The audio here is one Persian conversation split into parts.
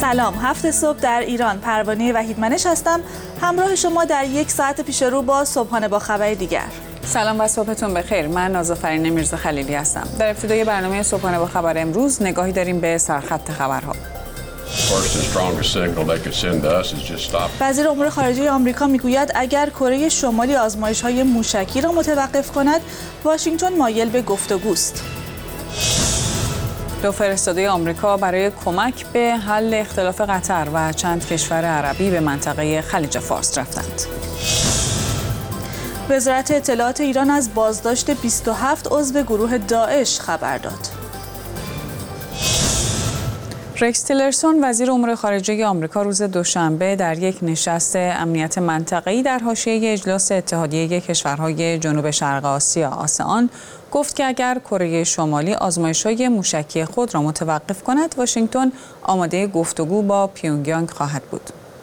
سلام، 7 صبح در ایران. پروانه وحیدمنش هستم، همراه شما در یک ساعت پیش رو با صبحانه با خبر دیگر. سلام و صبحتون بخیر. من نازافرین میرزا خلیلی هستم. در ابتدای برنامه صبحانه با خبر امروز نگاهی داریم به سرخط خبرها. وزیر امور خارجه آمریکا میگوید اگر کره شمالی آزمایش‌های موشکی را متوقف کند، واشنگتن مایل به گفتگوست. دو فرستاده آمریکا برای کمک به حل اختلاف قطر و چند کشور عربی به منطقه خلیج فارس رفتند. وزارت اطلاعات ایران از بازداشت 27 عضو گروه داعش خبر داد. رکس تیلرسون وزیر امور خارجه آمریکا روز دوشنبه در یک نشست امنیت منطقه‌ای در حاشیه اجلاس اتحادیه کشورهای جنوب شرق آسیا آسئان گفت که اگر کره شمالی آزمایش‌های موشکی خود را متوقف کند، واشنگتن آماده گفتگو با پیونگیانگ خواهد بود.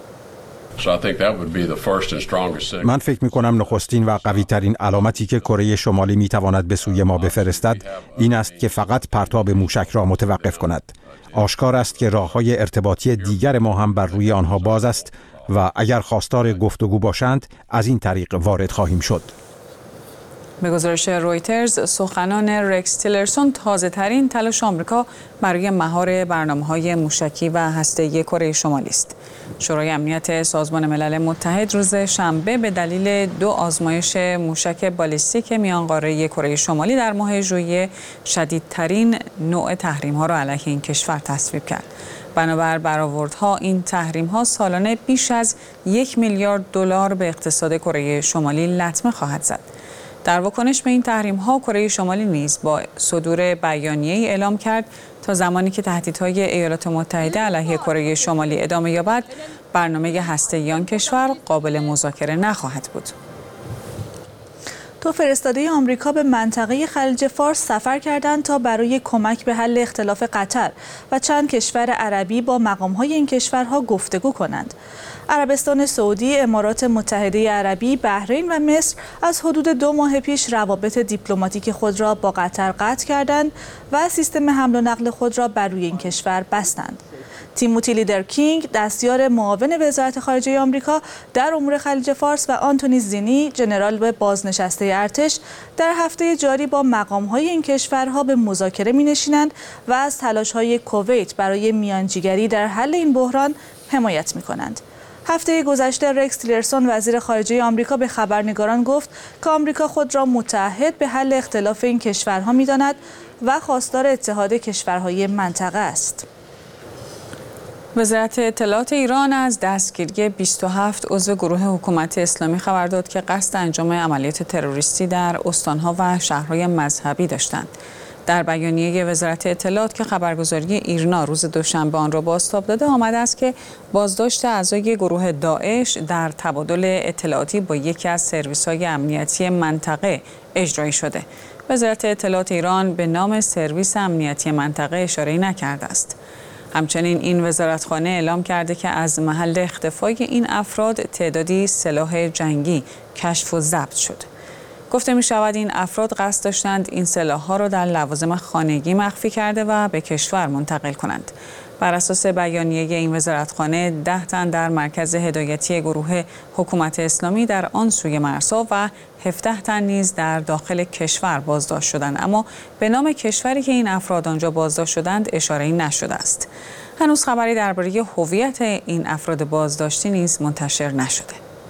من فکر می‌کنم نخستین و قوی‌ترین علامتی که کره شمالی می‌تواند به سوی ما بفرستد این است که فقط پرتاب موشک را متوقف کند. آشکار است که راه‌های ارتباطی دیگر ما هم بر روی آنها باز است و اگر خواستار گفتگو باشند از این طریق وارد خواهیم شد. به گزارش رویترز، سخنان رکس تیلرسون تازه‌ترین تلاش آمریکا برای مهار برنامه‌های موشکی و هسته‌ای کره شمالی است. شورای امنیت سازمان ملل متحد روز شنبه به دلیل 2 آزمایش موشک بالیستیک میانقاره کره شمالی در ماه ژوئیه شدیدترین نوع تحریم‌ها را علیه این کشور تصویب کرد. بنابر برآوردها این تحریم‌ها سالانه بیش از 1 میلیارد دلار به اقتصاد کره شمالی لطمه خواهد زد. در واکنش به این تحریم‌ها، کره شمالی نیز با صدور بیانیه‌ای اعلام کرد تا زمانی که تهدیدهای ایالات متحده علیه کره شمالی ادامه یابد، برنامه هسته‌ای آن کشور قابل مذاکره نخواهد بود. دو فرستاده آمریکا به منطقه خلیج فارس سفر کردند تا برای کمک به حل اختلاف قطر و چند کشور عربی با مقام‌های این کشورها گفتگو کنند. عربستان سعودی، امارات متحده عربی، بحرین و مصر از حدود 2 ماه پیش روابط دیپلماتیک خود را با قطر قطع کردند و سیستم حمل و نقل خود را بر روی این کشور بستند. تیموتی لیدرکینگ، دستیار معاون وزارت خارجه آمریکا در امور خلیج فارس و آنتونی زینی، ژنرال به بازنشسته ارتش، در هفته جاری با مقام‌های این کشورها به مذاکره می‌نشینند و از تلاش‌های کویت برای میانجیگری در حل این بحران حمایت می‌کنند. هفته گذشته رکس تیلرسون وزیر خارجه آمریکا به خبرنگاران گفت که آمریکا خود را متعهد به حل اختلاف این کشورها می‌داند و خواستار اتحاد کشورهای منطقه است. وزارت اطلاعات ایران از دستگیری 27 عضو گروه حکومت اسلامی خبر داد که قصد انجام عملیات تروریستی در استان‌ها و شهرهای مذهبی داشتند. در بیانیه وزارت اطلاعات که خبرگزاری ایرنا روز دوشنبه آن را بازتاب داده، آمده است که بازداشت اعضای گروه داعش در تبادل اطلاعاتی با یکی از سرویس‌های امنیتی منطقه اجرایی شده. وزارت اطلاعات ایران به نام سرویس امنیتی منطقه اشاره نکرده است. همچنین این وزارتخانه اعلام کرده که از محل اختفای این افراد تعدادی سلاح جنگی کشف و ضبط شد. گفته می شود این افراد قصد داشتند این سلاح‌ها را در لوازم خانگی مخفی کرده و به کشور منتقل کنند. بر اساس بیانیه این وزارتخانه 10 تن در مرکز هدایتی گروه حکومت اسلامی در آن سوی مرزها و 17 تن نیز در داخل کشور بازداشت شدند، اما به نام کشوری که این افراد آنجا بازداشت شدند اشاره‌ای نشده است. هنوز خبری درباره هویت این افراد بازداشتی نیز منتشر نشده.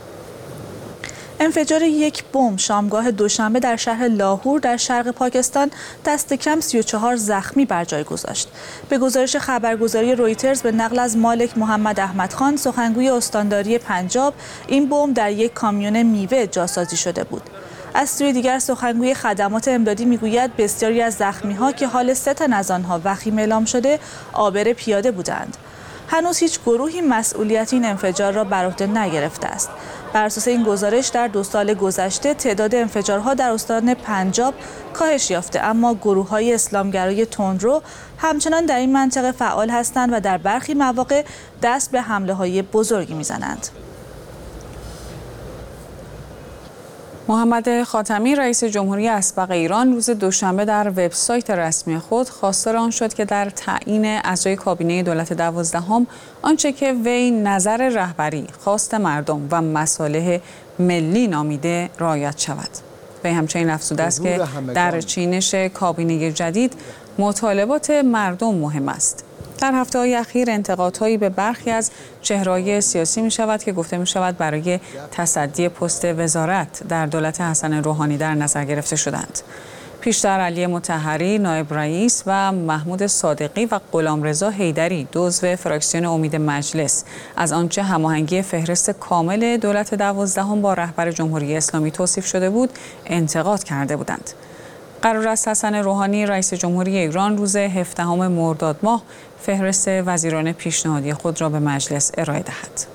انفجار یک بمب شامگاه دوشنبه در شهر لاهور در شرق پاکستان دست کم 34 زخمی بر جای گذاشت. به گزارش خبرگزاری رویترز به نقل از مالک محمد احمد خان، سخنگوی استانداری پنجاب، این بمب در یک کامیون میوه جاسازی شده بود. از سوی دیگر سخنگوی خدمات امدادی میگوید بسیاری از زخمی‌ها که حال 3 تن از آنها وخیم اعلام شده عابر پیاده بودند. هنوز هیچ گروهی مسئولیت این انفجار را بر عهده نگرفته است. بر اساس این گزارش در 2 سال گذشته تعداد انفجارها در استان پنجاب کاهش یافته، اما گروه‌های اسلامگرای تندرو همچنان در این منطقه فعال هستند و در برخی مواقع دست به حمله‌های بزرگی می‌زنند. محمد خاتمی رئیس جمهوری اسبق ایران روز دوشنبه در وبسایت رسمی خود خواستار آن شد که در تعیین اعضای کابینه دولت 12 آنچه که وی نظر رهبری، خواست مردم و مصالح ملی نامیده رعایت شود. وی همچنین افزوده است که در چینش کابینه جدید مطالبات مردم مهم است. در هفته‌های اخیر انتقادهایی به برخی از چهره‌های سیاسی می شود که گفته می شود برای تصدی پست وزارت در دولت حسن روحانی در نظر گرفته شدند. پیشتر علی مطهری نایب رئیس و محمود صادقی و غلامرضا حیدری عضو فراکسیون امید مجلس از آنچه هماهنگی فهرست کامل دولت 12 با رهبر جمهوری اسلامی توصیف شده بود انتقاد کرده بودند. قرار است حسن روحانی رئیس جمهوری ایران روز 17 مرداد ماه فهرست وزیران پیشنهادی خود را به مجلس ارائه دهد.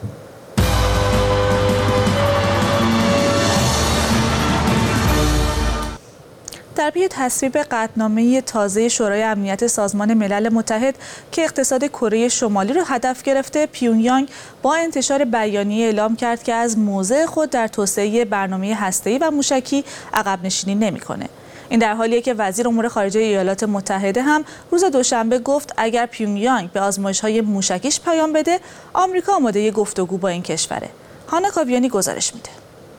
در پی تصویب قطعنامه تازه شورای امنیت سازمان ملل متحد که اقتصاد کره شمالی را هدف گرفته، پیونگیانگ با انتشار بیانیه اعلام کرد که از موضع خود در توسعه برنامه هسته‌ای و موشکی عقب نشینی نمی‌کنه. این در حالیه که وزیر امور خارجه ایالات متحده هم روز دوشنبه گفت اگر پیونگیانگ به آزمایش‌های موشکیش پیام بده، آمریکا آماده گفتگو با این کشوره. هانا کاویانی گزارش میده.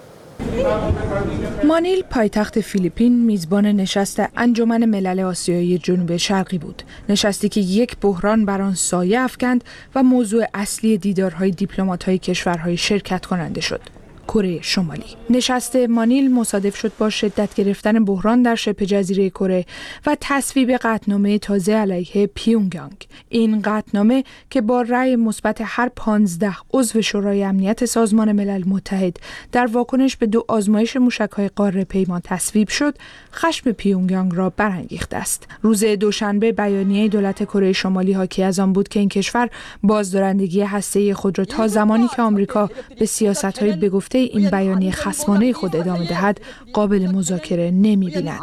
مانیل پایتخت فیلیپین میزبان نشست انجمن ملل آسیایی جنوب شرقی بود. نشستی که یک بحران بر آن سایه افکند و موضوع اصلی دیدارهای دیپلمات‌های کشورهای شرکت کننده شد. کره شمالی. نشست مانیل مصادف شد با شدت گرفتن بحران در شبه جزیره کره و تصویب قطعنامه تازه علیه پیونگیانگ. این قطعنامه که با رأی مثبت هر 15 عضو شورای امنیت سازمان ملل متحد در واکنش به 2 آزمایش موشک‌های قاره پیما تصویب شد، خشم پیونگیانگ را برانگیخته است. روز دوشنبه بیانیه دولت کره شمالی حاکی از آن بود که این کشور بازدارندگی هسته‌ای خود را تا زمانی که آمریکا به سیاست‌های بگفته این بیانیه خصمانه خود ادامه دهد قابل مذاکره نمی‌بیند.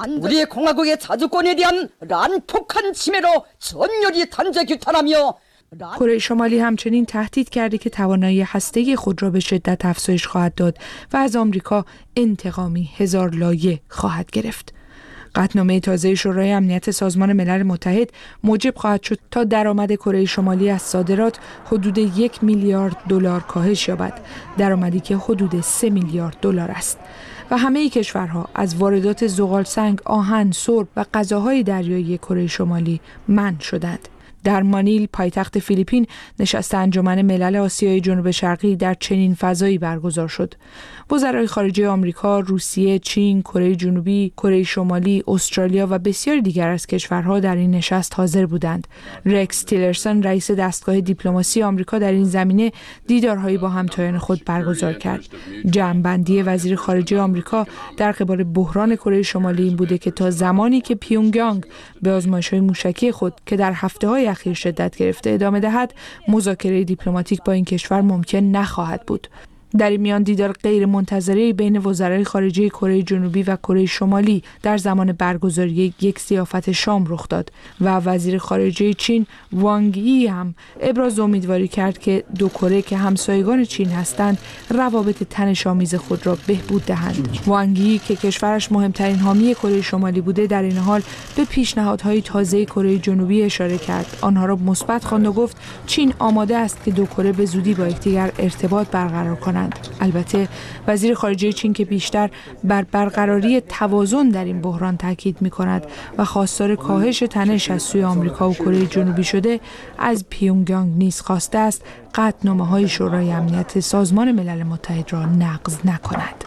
کره شمالی همچنین تهدید کرده که توانایی هسته‌ای خود را به شدت افزایش خواهد داد و از آمریکا انتقامی هزار لایه خواهد گرفت. قطعنامه تازه شورای امنیت سازمان ملل متحد موجب خواهد شد تا درآمد کره شمالی از صادرات حدود 1 میلیارد دلار کاهش یابد، درآمدی که حدود 3 میلیارد دلار است. و همه کشورها از واردات زغالسنگ، آهن، سرب و غذاهای دریایی کره شمالی منع شدند. در مانیل پایتخت فیلیپین نشست انجمن ملل آسیای جنوب شرقی در چنین فضایی برگزار شد. وزرای خارجه آمریکا، روسیه، چین، کره جنوبی، کره شمالی، استرالیا و بسیاری دیگر از کشورها در این نشست حاضر بودند. رکس تیلرسون رئیس دستگاه دیپلماسی آمریکا در این زمینه دیدارهایی با همتایان خود برگزار کرد. جمع‌بندی وزیر خارجه آمریکا در قبال بحران کره شمالی این بوده که تا زمانی که پیونگیانگ به آزمایش‌های موشکی خود که در هفته‌های اخیر شدت گرفته ادامه دهد، مذاکره دیپلماتیک با این کشور ممکن نخواهد بود. در این میان دیدار غیر منتظره بین وزرای خارجه کره جنوبی و کره شمالی در زمان برگزاری یک ضیافت شام رخ داد و وزیر خارجه چین وانگ یی هم ابراز امیدواری کرد که 2 کره که همسایگان چین هستند روابط تنش‌آمیز خود را بهبود دهند. وانگ یی که کشورش مهمترین حامی کره شمالی بوده در این حال به پیشنهادهای تازه کره جنوبی اشاره کرد. آنها را مثبت خواند و گفت چین آماده است که 2 کره به زودی با یکدیگر ارتباط برقرار کنند. البته وزیر خارجه چین که بیشتر بر برقراری توازن در این بحران تاکید می‌کند و خواستار کاهش تنش از سوی آمریکا و کره جنوبی شده، از پیونگیانگ نیز خواسته است قطعنامه‌های شورای امنیت سازمان ملل متحد را نقض نکند.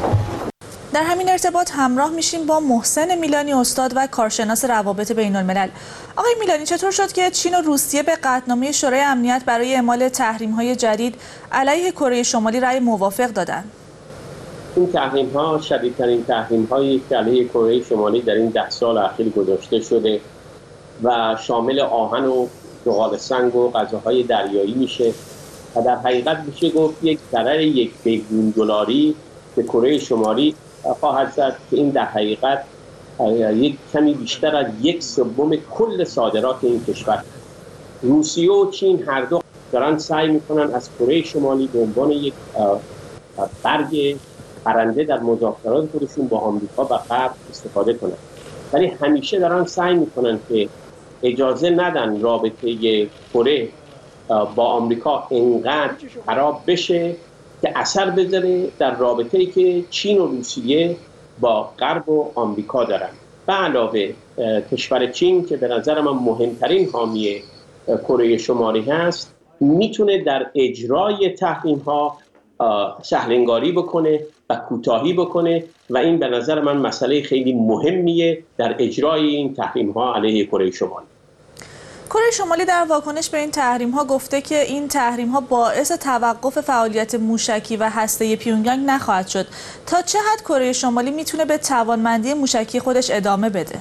در همین ارتباط همراه میشیم با محسن میلانی، استاد و کارشناس روابط بین الملل. آقای میلانی، چطور شد که چین و روسیه به قطعنامه شورای امنیت برای اعمال تحریم‌های جدید علیه کره شمالی رأی موافق دادند؟ این تحریم‌ها شدیدترین تحریم‌هایی که علیه کره شمالی در این 10 سال اخیر گذاشته شده و شامل آهن و زغالسنگ و غذاهای دریایی میشه و در حقیقت میشه گفت یک ضرر 1 بیلیون دلاری به کره شمالی خواهد زد که این در حقیقت یک کمی بیشتر از 1/3 کل صادرات این کشور. روسیه و چین هر دو دارن سعی میکنن از کره شمالی به عنوان یک برگ برنده در مذاکرات خودشون با آمریکا و غرب استفاده کنند. ولی همیشه دارن سعی میکنن که اجازه ندن رابطه کره با آمریکا اینقدر خراب بشه که اثر بذاره در رابطه‌ای که چین و روسیه با غرب و آمریکا دارن. به علاوه کشور چین که به نظر من مهمترین حامی کره شمالی هست، میتونه در اجرای تحریم‌ها سهل‌انگاری بکنه و کوتاهی بکنه و این به نظر من مسئله خیلی مهمیه در اجرای این تحریم‌ها علیه کره شمالی. کره شمالی در واکنش به این تحریم‌ها گفته که این تحریم‌ها باعث توقف فعالیت موشکی و هسته‌ای پیونگیانگ نخواهد شد. تا چه حد کره شمالی میتونه به توانمندی موشکی خودش ادامه بده؟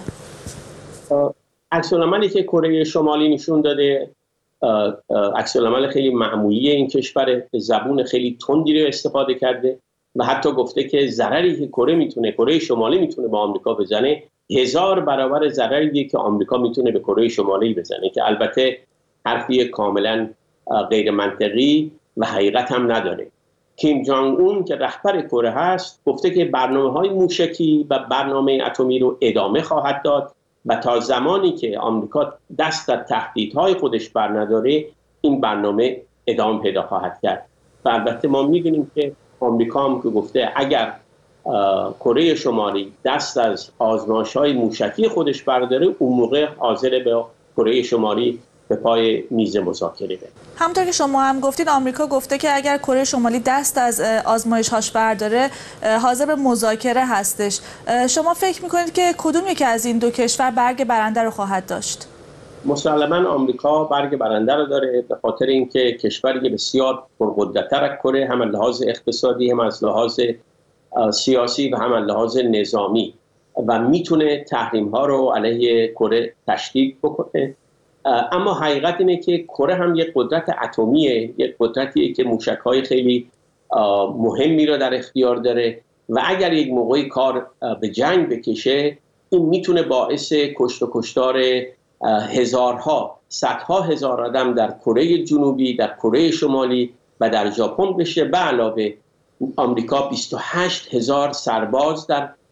عکس‌العملی که کره شمالی نشون داده عکس‌العمل خیلی معمولی این کشور، زبون خیلی تندی رو استفاده کرده و حتی گفته که ضرری که کره شمالی میتونه با آمریکا بزنه 1000 برابر ضرری که آمریکا میتونه به کره شمالی بزنه، که البته حرفی کاملا غیر منطقی و حقیقت هم نداره. کیم جانگ اون که رهبر کره هست گفته که برنامه‌های موشکی و برنامه اتمی رو ادامه خواهد داد و تا زمانی که آمریکا دست در تهدیدهای خودش برنداره این برنامه ادامه پیدا خواهد کرد. و البته ما می‌بینیم که آمریکا هم که گفته اگر کره شمالی دست از آزمایش‌های موشکی خودش برداره اون موقع حاضر به کره شمالی به پای میز مذاکره بره. همونطور که شما هم گفتید آمریکا گفته که اگر کره شمالی دست از آزمایش‌هاش برداره حاضر به مذاکره هستش. شما فکر می‌کنید که کدوم یکی از این دو کشور برگ برنده رو خواهد داشت؟ مسلماً آمریکا برگ برنده رو داره، به خاطر اینکه کشوری بسیار پرقدرت‌تر از کره، هم از لحاظ اقتصادی، هم از لحاظ سیاسی و هم از لحاظ نظامی، و میتونه تحریم‌ها رو علیه کره تشدید بکنه. اما حقیقت اینه که کره هم یک قدرت اتمیه، یک قدرتیه که موشک‌های خیلی مهمی رو در اختیار داره و اگر یک موقعی کار به جنگ بکشه این میتونه باعث کشت و کشتار هزارها، صدها هزار آدم در کره جنوبی، در کره شمالی و در ژاپن بشه. به علاوه آمریکا 28,000 سرباز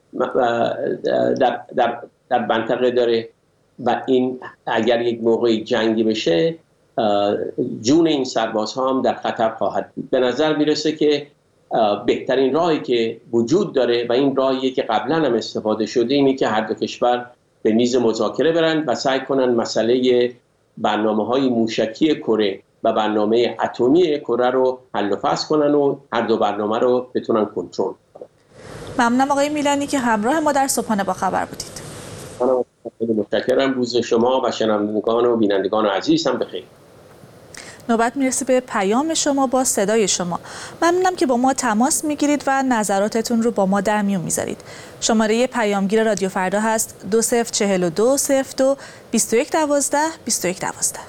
در منطقه داره و این اگر یک موقعی جنگی بشه جون این سربازها هم در خطر خواهد بود. به نظر میرسه که بهترین راهی که وجود داره و این راهیه که قبلا هم استفاده شده اینه که هر دو کشور به میز مذاکره برن و سعی کنن مسئله برنامه‌های موشکی کره و برنامه اتمی کره رو حل و فصل کنن و هر دو برنامه رو بتونن کنترل کنن. ممنونم آقای میلانی که همراه ما در صبحانه با خبر بودید. من خیلی متشکرم. روز شما و شنوندگان و بینندگان عزیز هم بخیر. نوبت میرسه به پیام شما با صدای شما. ممنونم که با ما تماس میگیرید و نظراتتون رو با ما در میون میذارید. شماره پیامگیر رادیو فردا هست 2042 02 21 12 21 12.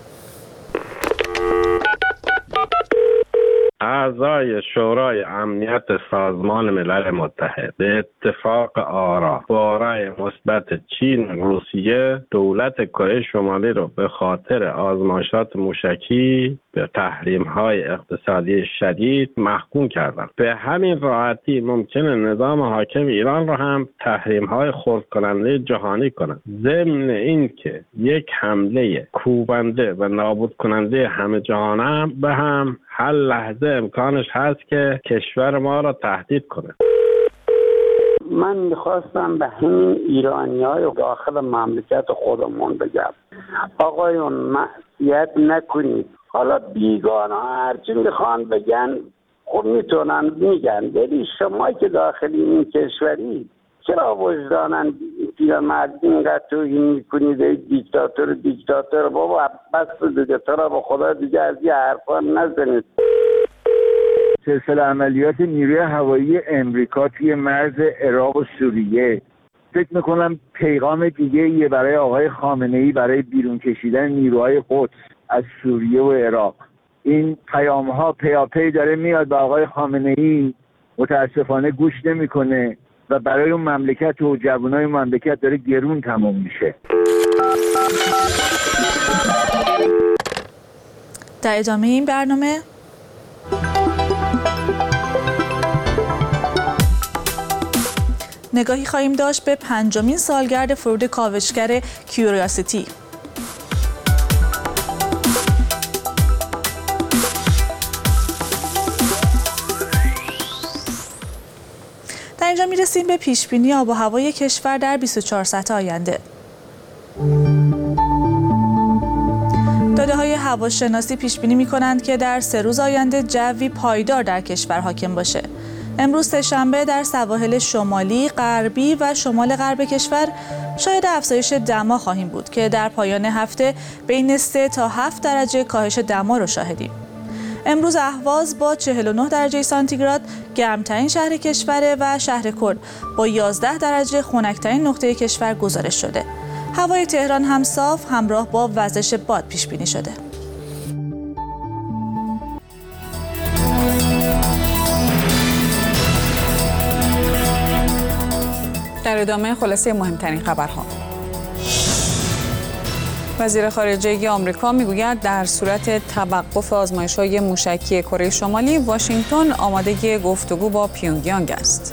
اعضای شورای امنیت سازمان ملل متحد به اتفاق آرا با رأی مثبت چین و روسیه دولت کره شمالی رو به خاطر آزمایشات موشکی به تحریم‌های اقتصادی شدید محکوم کردند. به همین راحتی ممکنه نظام حاکم ایران را هم تحریم‌های خرد کننده جهانی کنند. ضمن این که یک حمله کوبنده و نابود کننده همه جهانه به هم هر لحظه امکانش هست که کشور ما را تهدید کنه. من میخواستم به همین ایرانی‌های داخل مملکت خودمون بگم آقایون معصیت نکنید. حالا بیگانه هرچی میخوان بگن خب میتونن میگن، ولی شما که داخل این کشوری چرا وجدانن پیرمرد اینقدر توهین میکنید؟ دیکتاتور بابا بس دیگه، تو را به خدا دیگه از این حرفا نزنید. سلسله عملیات نیروی هوایی امریکا توی مرز عراق و سوریه فکر میکنم پیغام دیگه یه برای آقای خامنه‌ای برای بیرون کشیدن نیروهای قدس از سوریه و عراق. این پیام ها پیاپی داره میاد به آقای خامنه‌ای، متاسفانه گوش نمیکنه و برای اون مملکت و جوانای مملکت داره گرون تمام میشه. در ادامه این برنامه نگاهی خواهیم داشت به 5مین سالگرد فرود کاوشگر کیوریاسیتی. در اینجا میرسیم به پیشبینی آب و هوای کشور در 24 ساعت آینده. داده‌های هواشناسی پیشبینی می‌کنند که در 3 روز آینده جوی پایدار در کشور حاکم باشه. امروز سه‌شنبه در سواحل شمالی، غربی و شمال غرب کشور شاهد افزایش دما خواهیم بود که در پایان هفته بین 3 تا 7 درجه کاهش دما رو شاهدیم. امروز اهواز با 49 درجه سانتیگراد گرمترین شهر کشور و شهر کرد با 11 درجه خنک‌ترین نقطه کشور گزارش شده. هوای تهران هم صاف همراه با وزش باد پیش بینی شده. در ادامه خلاصه مهمترین خبرها. وزیر خارجه آمریکا میگوید در صورت توقف آزمایش‌های موشکی کره شمالی، واشنگتن آماده گفتگو با پیونگیانگ است.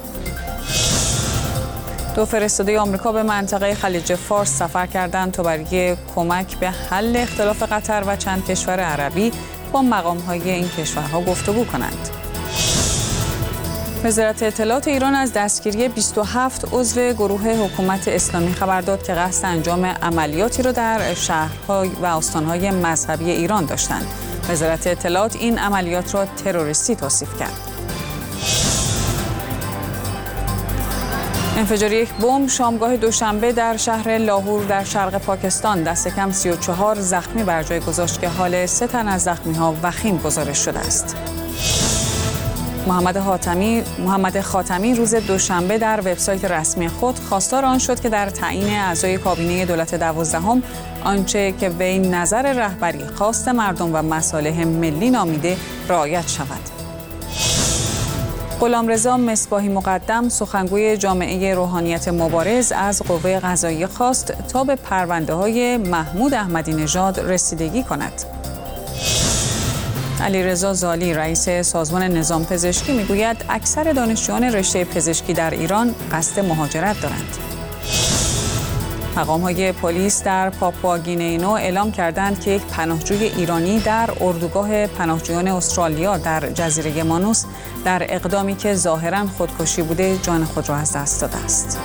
2 فرستاده آمریکا به منطقه خلیج فارس سفر کردند تا برای کمک به حل اختلاف قطر و چند کشور عربی با مقام‌های این کشورها گفتگو کنند. وزارت اطلاعات ایران از دستگیری 27 عضو گروه حکومت اسلامی خبر داد که قصد انجام عملیاتی را در شهرها و استانهای مذهبی ایران داشتند. وزارت اطلاعات این عملیات را تروریستی توصیف کرد. انفجار یک بمب شامگاه دوشنبه در شهر لاهور در شرق پاکستان دست کم 34 زخمی بر جای گذاشت که حال 3 تن از زخمی‌ها وخیم گزارش شده است. محمد خاتمی روز دوشنبه در وبسایت رسمی خود خواستار آن شد که در تعیین اعضای کابینه دولت 12 آنچه که وی نظر رهبری خواست مردم و مصالح ملی نامیده رعایت شود. غلامرضا مصباحی مقدم سخنگوی جامعه روحانیت مبارز از قوه قضاییه خواست تا به پرونده‌های محمود احمدی نژاد رسیدگی کند. علیرضا زالی رئیس سازمان نظام پزشکی میگوید اکثر دانشجویان رشته پزشکی در ایران قصد مهاجرت دارند. مقام‌های پلیس در پاپواگینئو اعلام کردند که یک پناهجوی ایرانی در اردوگاه پناهجویان استرالیا در جزیره مانوس در اقدامی که ظاهراً خودکشی بوده جان خود را از دست داده است.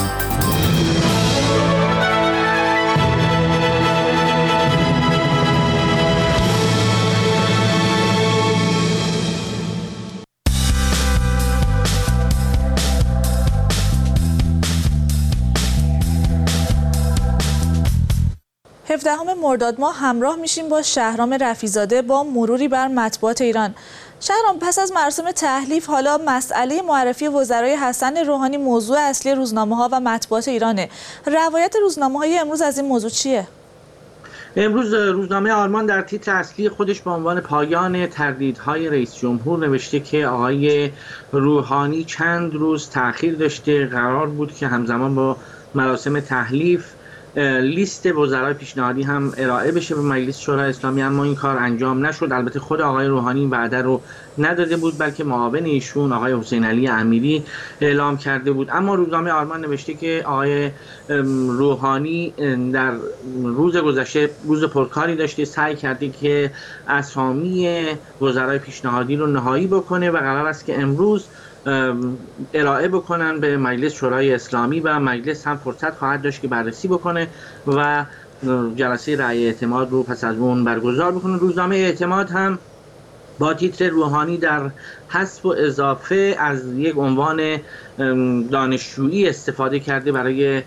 مرداد ماه همراه میشیم با شهرام رفیزاده با مروری بر مطبوعات ایران. شهرام، پس از مراسم تحلیف حالا مسئله معرفی وزرای حسن روحانی موضوع اصلی روزنامه‌ها و مطبوعات ایرانه. روایت روزنامه‌های امروز از این موضوع چیه؟ امروز روزنامه آرمان در تیتر اصلی خودش به عنوان پایان تردیدهای رئیس جمهور نوشته که آقای روحانی چند روز تأخیر داشته. قرار بود که همزمان با مراسم تحلیف لیست وزرای پیشنهادی هم ارائه بشه به مجلس شورای اسلامی، اما این کار انجام نشد. البته خود آقای روحانی این وعده رو نداده بود، بلکه معاون ایشون آقای حسین علی امیری اعلام کرده بود. اما روزنامه آرمان نوشته که آقای روحانی در روز گذشته روز پرکاری داشته، سعی کرده که اسامی وزرای پیشنهادی رو نهایی بکنه و قرار است که امروز ارائه بکنن به مجلس شورای اسلامی و مجلس هم فرصت خواهد داشت که بررسی بکنه و جلسه رأی اعتماد رو پس از اون برگزار بکنه. روزنامه اعتماد هم با تیتر روحانی در حذف و اضافه از یک عنوان دانشجویی استفاده کرده برای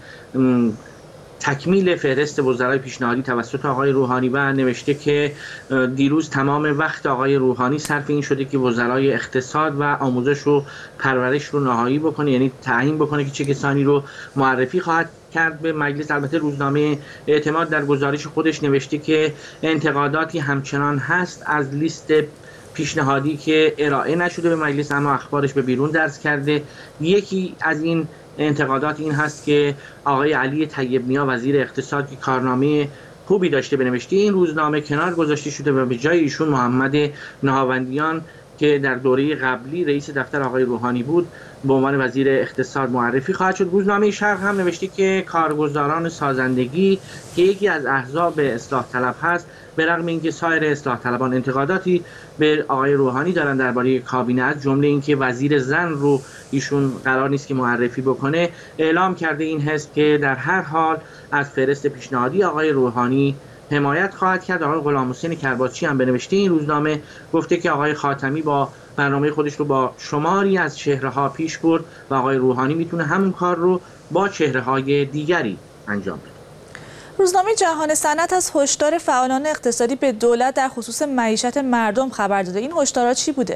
تکمیل فهرست وزرای پیشنهادی توسط آقای روحانی و نوشته که دیروز تمام وقت آقای روحانی صرف این شده که وزرای اقتصاد و آموزش و پرورش رو نهایی بکنه، یعنی تعیین بکنه که چه کسانی رو معرفی خواهد کرد به مجلس. البته روزنامه اعتماد در گزارش خودش نوشته که انتقاداتی همچنان هست از لیست پیشنهادی که ارائه نشده به مجلس، اما اخبارش به بیرون درز کرده. یکی از این انتقادات این هست که آقای علی طیب نیا وزیر اقتصاد که کارنامه خوبی داشته به نوشته این روزنامه کنار گذاشته شده و به جای ایشون محمد نهاوندیان که در دوره قبلی رئیس دفتر آقای روحانی بود به عنوان وزیر اقتصاد معرفی خواهد شد. روزنامه شرق هم نوشته که کارگزاران سازندگی که یکی از احزاب اصلاح طلب هست، به رغم اینکه سایر اصلاح طلبان انتقاداتی به آقای روحانی دارن درباره کابینه، از جمله اینکه وزیر زن رو ایشون قرار نیست که معرفی بکنه، اعلام کرده این حزب که در هر حال از فهرست پیشنهادی آقای روحانی حمایت خواهد کرد. آقای غلامحسین کرباچی هم به نوشته این روزنامه گفته که آقای خاتمی با برنامه خودش رو با شماری از چهره‌ها پیش برد و آقای روحانی میتونه همون کار رو با چهره‌های دیگری انجام بده. روزنامه جهان صنعت از هشدار فعالان اقتصادی به دولت در خصوص معیشت مردم خبر داده. این هشدارها چی بوده؟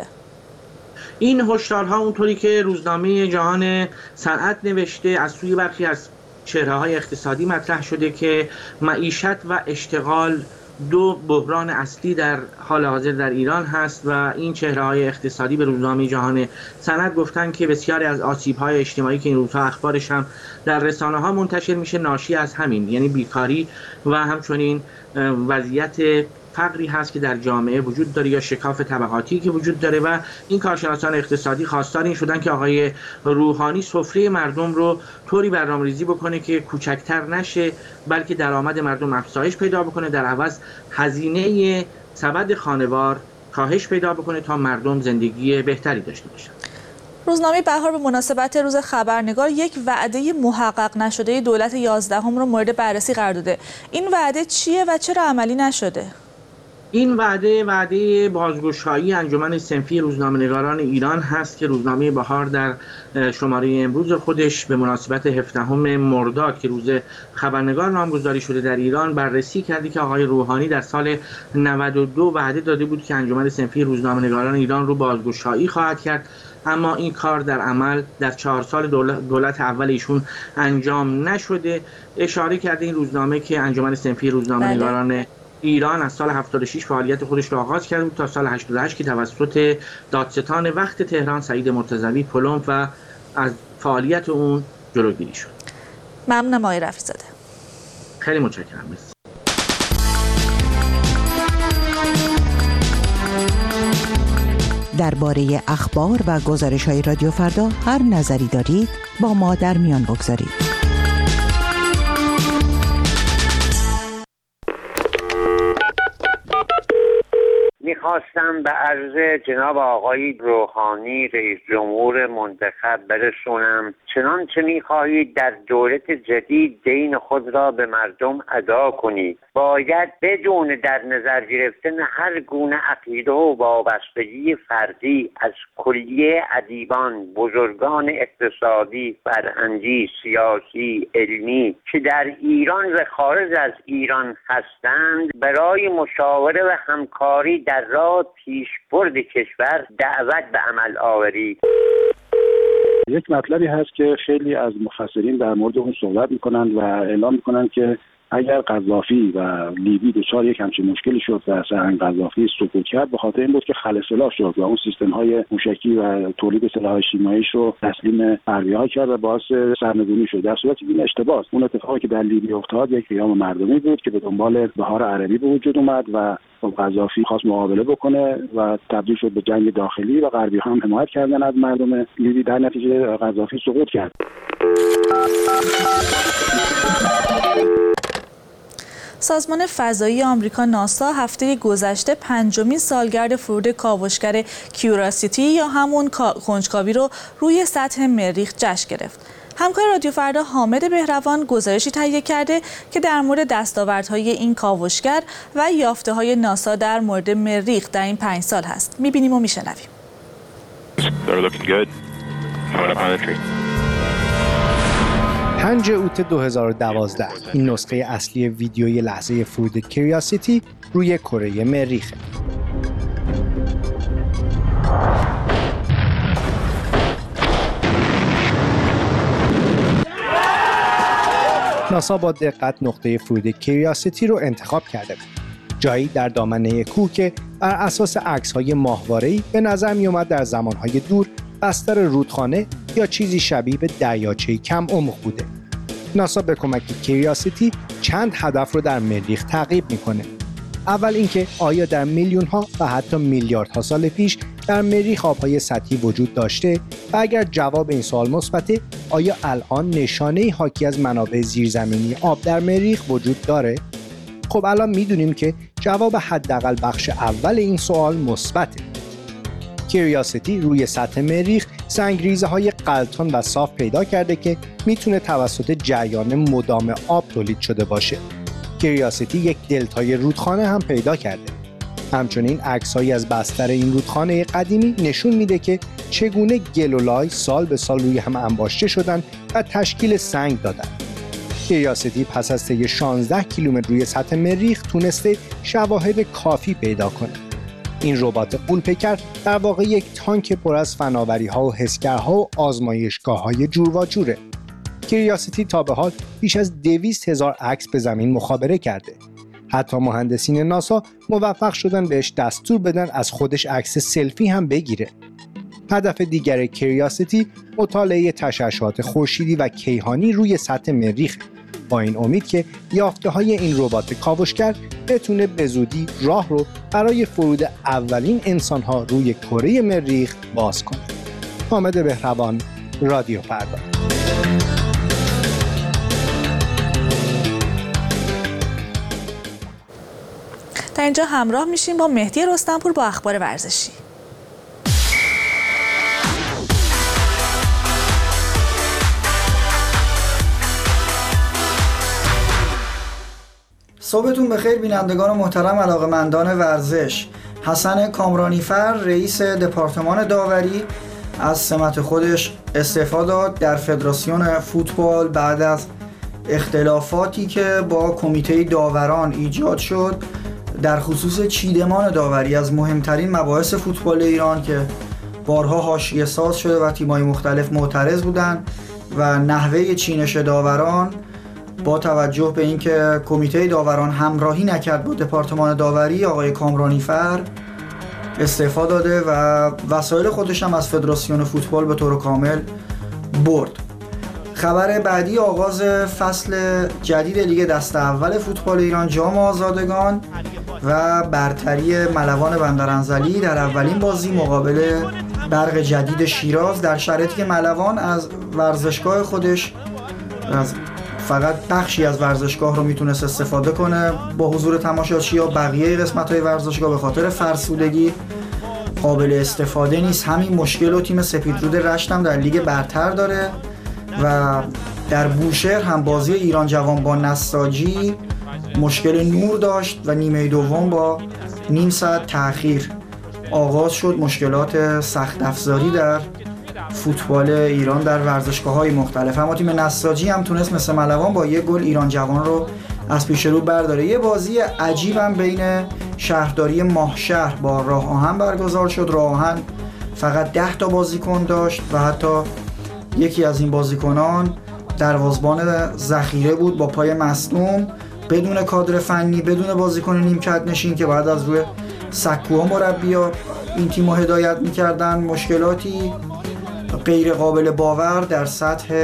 این هشدارها اونطوری که روزنامه جهان صنعت نوشته از سوی برخی از چهره‌های اقتصادی مطرح شده که معیشت و اشتغال دو بحران اصلی در حال حاضر در ایران هست و این چهره‌های اقتصادی به روزنامه جهان صنعت گفتن که بسیاری از آسیب‌های اجتماعی که این روزها اخبارش هم در رسانه‌ها منتشر میشه ناشی از همین، یعنی بیکاری و همچنین وضعیت فقری هست که در جامعه وجود داره یا شکاف طبقاتی که وجود داره و این کارشناسان اقتصادی خواستار این شدن که آقای روحانی سفره مردم رو طوری برنامه‌ریزی بکنه که کوچکتر نشه بلکه درآمد مردم افزایش پیدا بکنه، در عوض هزینه سبد خانوار کاهش پیدا بکنه تا مردم زندگی بهتری داشته باشن. روزنامه بهار به مناسبت روز خبرنگار یک وعده محقق نشده دولت 11 رو مورد بررسی قرار داده. این وعده چیه و چرا عملی نشده؟ این وعده بازگشایی انجمن صنفی روزنامه‌نگاران ایران هست که روزنامه بهار در شماره امروز خودش به مناسبت 17 مرداد که روز خبرنگار نامگذاری شده در ایران بررسی کرده که آقای روحانی در سال 92 وعده داده بود که انجمن صنفی روزنامه‌نگاران ایران رو بازگشایی خواهد کرد، اما این کار در عمل در 4 سال دولت اول ایشون انجام نشده. اشاره کرده این روزنامه که انجمن صنفی روزنامه‌نگاران ایران از سال 76 فعالیت خودش را آغاز کرده بود تا سال 88 که توسط دادستان وقت تهران سعید مرتضوی پلمپ و از فعالیت اون جلوگیری شد. ممنونم آقای رفیع‌زاده. خیلی متشکرم. درباره اخبار و گزارش‌های رادیو فردا هر نظری دارید با ما در میان بگذارید. میخواستم به عرض جناب آقای روحانی رئیس جمهور منتخب برسونم چنانچه میخواهید در دولت جدید دین خود را به مردم ادا کنید. باید بدون در نظر گرفتن هر گونه عقیده و وابستگی فردی از کلیه ادیبان، بزرگان اقتصادی، فرهنگی، سیاسی، علمی که در ایران و خارج از ایران هستند برای مشاوره و همکاری در راه پیشبرد کشور دعوت به عمل آورید. یک مطلبی هست که خیلی از مفسرین در مورد اون صحبت میکنند و اعلام میکنند که اگر قذافی و لیبی دچار یک همچین مشکلی شد و سرهنگ قذافی سقوط کرد به خاطر این بود که خل سلاح شد و اون سیستم‌های موشکی و تولید سلاح شیمیایی رو تسلیم غربی‌ها کرد و باعث سرنگونی شد. در صورتی این اشتباه است. اون اتفاقی که در لیبی افتاد یک قیام مردمی بود که به دنبال بهار عربی به وجود اومد و قذافی خواست مقابله بکنه و تبدیل شد به جنگ داخلی و غربی‌ها هم حمایت کردن از مردم لیبی. در نتیجه قذافی سقوط کرد. سازمان فضایی آمریکا ناسا هفته گذشته 5مین سالگرد فرود کاوشگر کیوریاسیتی یا همون کنجکاوی رو روی سطح مریخ جشن گرفت. همکار رادیو فردا حامد بهروان گزارشی تهیه کرده که در مورد دستاوردهای این کاوشگر و یافته‌های ناسا در مورد مریخ در این 5 سال هست. می‌بینیم و می‌شنویم. 5 اوت 2012 این نسخه اصلی ویدیوی لحظه فرود کیوریاسیتی روی کره مریخ. ناسا با دقت نقطه فرود کیوریاسیتی رو انتخاب کرده بود. جایی در دامنه کوه که بر اساس عکس‌های ماهواره‌ای به نظر می‌آمد در زمان‌های دور بستر رودخانه یا چیزی شبیه به دریاچه کم عمق بوده. ناسا به کمک کیوریاسیتی چند هدف رو در مریخ تعقیب میکنه. اول اینکه آیا در میلیون‌ها و حتی میلیاردها سال پیش در مریخ آب‌های سطحی وجود داشته و اگر جواب این سوال مثبته، آیا الان نشانه‌ای حاکی از منابع زیرزمینی آب در مریخ وجود داره؟ خب الان میدونیم که جواب حداقل بخش اول این سوال مثبته. کیوریاسیتی روی سطح مریخ سنگریزه‌های غلتان و صاف پیدا کرده که میتونه توسط جریان مدام آب تولید شده باشه. کیوریاسیتی یک دلتای رودخانه هم پیدا کرده. همچنین عکس‌هایی از بستر این رودخانه قدیمی نشون میده که چگونه گل و لای سال به سال روی هم انباشته شدن و تشکیل سنگ دادن. کیوریاسیتی پس از طی 16 کیلومتر روی سطح مریخ تونسته شواهد کافی پیدا کنه. این ربات غول‌پیکر در واقع یک تانک پر از فناوری‌ها و حسگرها و آزمایشگاه‌های جور و جوره. کیوریاسیتی تا به حال بیش از 200,000 عکس به زمین مخابره کرده. حتی مهندسین ناسا موفق شدن بهش دستور بدن از خودش عکس سلفی هم بگیره. هدف دیگر کیوریاسیتی مطالعه تشعشعات خورشیدی و کیهانی روی سطح مریخ، با این امید که یافته‌های این ربات کاوشگر بتونه به زودی راه رو برای فرود اولین انسان‌ها روی کره مریخ باز کنه. حامد بهروان، رادیو فردا. در اینجا همراه میشیم با مهدی رستمپور با اخبار ورزشی. صبحتون بخیر بینندگان محترم علاقه‌مندان ورزش. حسن کامرانیفر رئیس دپارتمان داوری از سمت خودش استعفا داد در فدراسیون فوتبال بعد از اختلافاتی که با کمیته داوران ایجاد شد در خصوص چیدمان داوری، از مهمترین مباحث فوتبال ایران که بارها حاشیه ساز شده و تیم‌های مختلف معترض بودند و نحوه چینش داوران با توجه به اینکه کمیته داوران همراهی نکرد با دپارتمان داوری، آقای کامرانیفر استعفا داده و وسایل خودش هم از فدراسیون فوتبال به طور کامل برد. خبر بعدی آغاز فصل جدید لیگ دسته اول فوتبال ایران جام آزادگان و برتری ملوان بندرانزلی در اولین بازی مقابل برق جدید شیراز، در شرایطی که ملوان از ورزشگاه خودش از فقط بخشی از ورزشگاه رو میتونست استفاده کنه با حضور تماشاچی، یا بقیه قسمت‌های ورزشگاه به خاطر فرسودگی قابل استفاده نیست. همین مشکل و تیم سپیدرود رشت هم در لیگ برتر داره و در بوشهر هم بازی ایران جوان با نساجی مشکل نور داشت و نیمه دوم با نیم ساعت تأخیر آغاز شد. مشکلات سخت افزاری در فوتبال ایران در ورزشگاه‌های مختلف، اما تیم نساجی هم تونست مثل ملوان با یک گل ایران جوان رو از پیش رو برداره. یه بازی عجیب هم بین شهرداری ماهشهر با راه آهن برگزار شد. راه آهن فقط 10 تا بازیکن داشت و حتی یکی از این بازیکنان دروازه‌بان ذخیره بود با پای مصدوم، بدون کادر فنی، بدون بازیکن نیمکت نشین که بعد از روی سکوها مربی‌ها این تیمو هدایت می‌کردن. مشکلاتی غیر قابل باور در سطح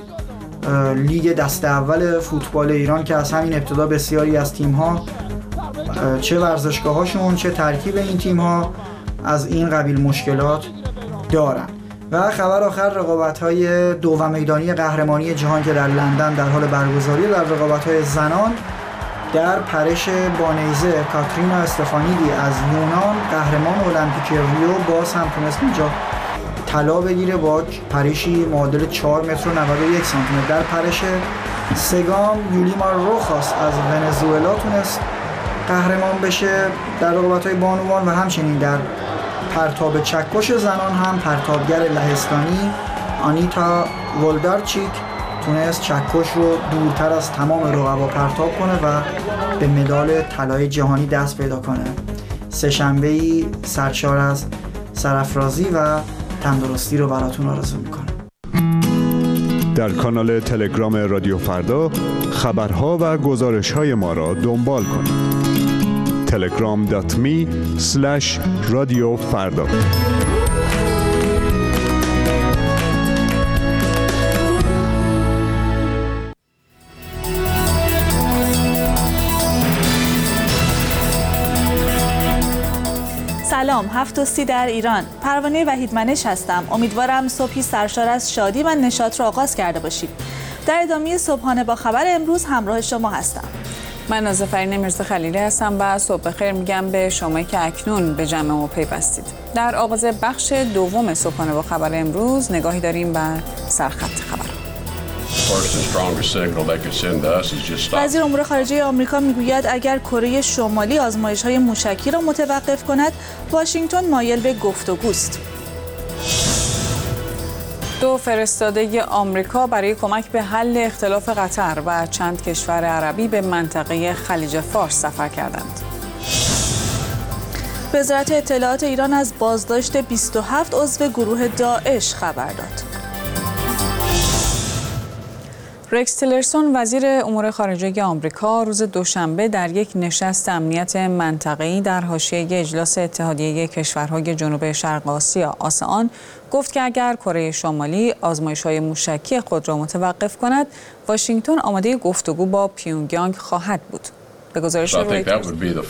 لیگ دسته اول فوتبال ایران که از همین ابتدا بسیاری از تیم‌ها، چه ورزشگاه‌هاشون چه ترکیب این تیم‌ها، از این قبیل مشکلات دارن. و خبر آخر، رقابت‌های دو و میدانی قهرمانی جهان که در لندن در حال برگزاری، در رقابت‌های زنان در پرش با نیزه کاترینا استفانیدی از یونان، قهرمان المپیک ریو، باز هم تونست اینجا طلا بگیره با پرشی معادل 4 متر و 91 سانتی متر. در پرش سگام یولیما روخاس از ونزوئلا تونست قهرمان بشه در رقابت‌های بانوان و همچنین در پرتاب چکش زنان هم پرتابگر لهستانی آنیتا ولدارچیک تونست چکش رو دورتر از تمام رقبا پرتاب کنه و به مدال طلای جهانی دست پیدا کنه. سه‌شنبه‌ای سرشار از سرافرازی و تندرستی رو براتون آرزو میکنم. در کانال تلگرام رادیو فردا خبرها و گزارش‌های ما را دنبال کنید. telegram.me/رادیو فردا. سلام، سلام، 7:30 در ایران. پروانه وحیدمنش هستم. امیدوارم صبحی سرشار از شادی و نشاط را آغاز کرده باشید. در ادامه صبحانه با خبر امروز همراه شما هستم. من نازفرین میرزا خلیلی هستم و صبح بخیر میگم به شما که اکنون به جمع ما پیوستید. در آغاز بخش دوم صبحانه با خبر امروز نگاهی داریم بر سرخط خبر. وزیر امور خارجه آمریکا میگوید اگر کره شمالی آزمایش‌های موشکی را متوقف کند، واشنگتن مایل به گفتگوست. دو فرستاده آمریکا برای کمک به حل اختلاف قطر و چند کشور عربی به منطقه خلیج فارس سفر کردند. وزارت اطلاعات ایران از بازداشت 27 عضو گروه داعش خبر داد. رکس تیلرسون وزیر امور خارجه آمریکا روز دوشنبه در یک نشست امنیت منطقه‌ای در حاشیه اجلاس اتحادیه کشورهای جنوب شرق آسیا آسئان گفت که اگر کره شمالی آزمایش‌های موشکی خود را متوقف کند، واشنگتن آماده گفتگو با پیونگیانگ خواهد بود. به گزارش رویترز،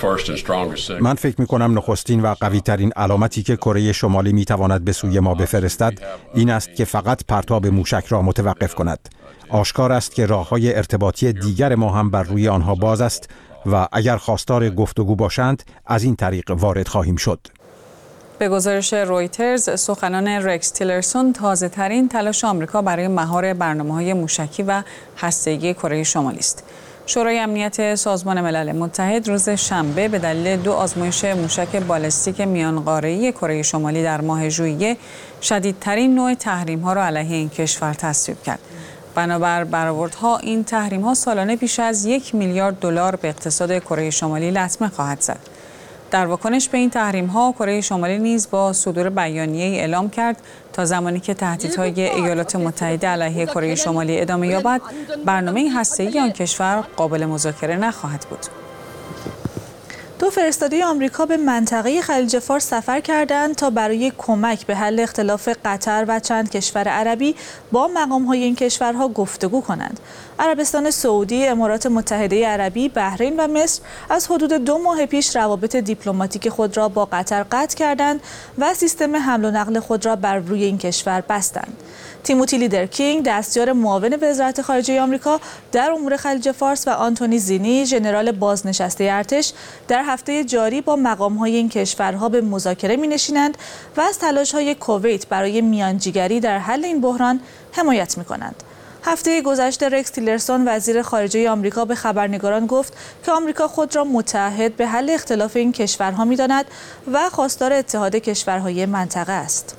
من فکر می‌کنم نخستین و قوی‌ترین علامتی که کره شمالی می‌تواند به سوی ما بفرستد این است که فقط پرتاب موشک را متوقف کند. آشکار است که راه‌های ارتباطی دیگر ما هم بر روی آنها باز است و اگر خواستار گفتگو باشند از این طریق وارد خواهیم شد. به گزارش رویترز، سخنان رکس تیلرسون تازه‌ترین تلاش آمریکا برای مهار برنامه‌های موشکی و هسته‌ای کره شمالی است. شورای امنیت سازمان ملل متحد روز شنبه به دلیل 2 آزمایش موشک بالستیک میانقاره‌ای کره شمالی در ماه ژوئیه شدیدترین نوع تحریم‌ها را علیه این کشور تصویب کرد. بنابر برآوردها این تحریم‌ها سالانه بیش از 1 میلیارد دلار به اقتصاد کره شمالی لطمه خواهد زد. در واکنش به این تحریم‌ها، کره شمالی نیز با صدور بیانیه‌ای اعلام کرد تا زمانی که تهدیدهای ایالات متحده علیه کره شمالی ادامه یابد، برنامه هسته‌ای آن کشور قابل مذاکره نخواهد بود. دو فرستاده آمریکا به منطقه خلیج فارس سفر کردند تا برای کمک به حل اختلاف قطر و چند کشور عربی با مقام‌های این کشورها گفتگو کنند. عربستان سعودی، امارات متحده عربی، بحرین و مصر از حدود 2 ماه پیش روابط دیپلماتیک خود را با قطر قطع کردند و سیستم حمل و نقل خود را بر روی این کشور بستند. تیموتی لیدرکینگ، دستیار معاون وزارت خارجه آمریکا در امور خلیج فارس و آنتونی زینی، ژنرال بازنشسته ارتش، در هفته جاری با مقام‌های این کشورها به مذاکره می‌نشینند و از تلاش‌های کویت برای میانجیگری در حل این بحران حمایت می‌کنند. هفته گذشته رکس تیلرسون وزیر خارجه آمریکا به خبرنگاران گفت که آمریکا خود را متعهد به حل اختلاف این کشورها می‌داند و خواستار اتحاد کشورهای منطقه است.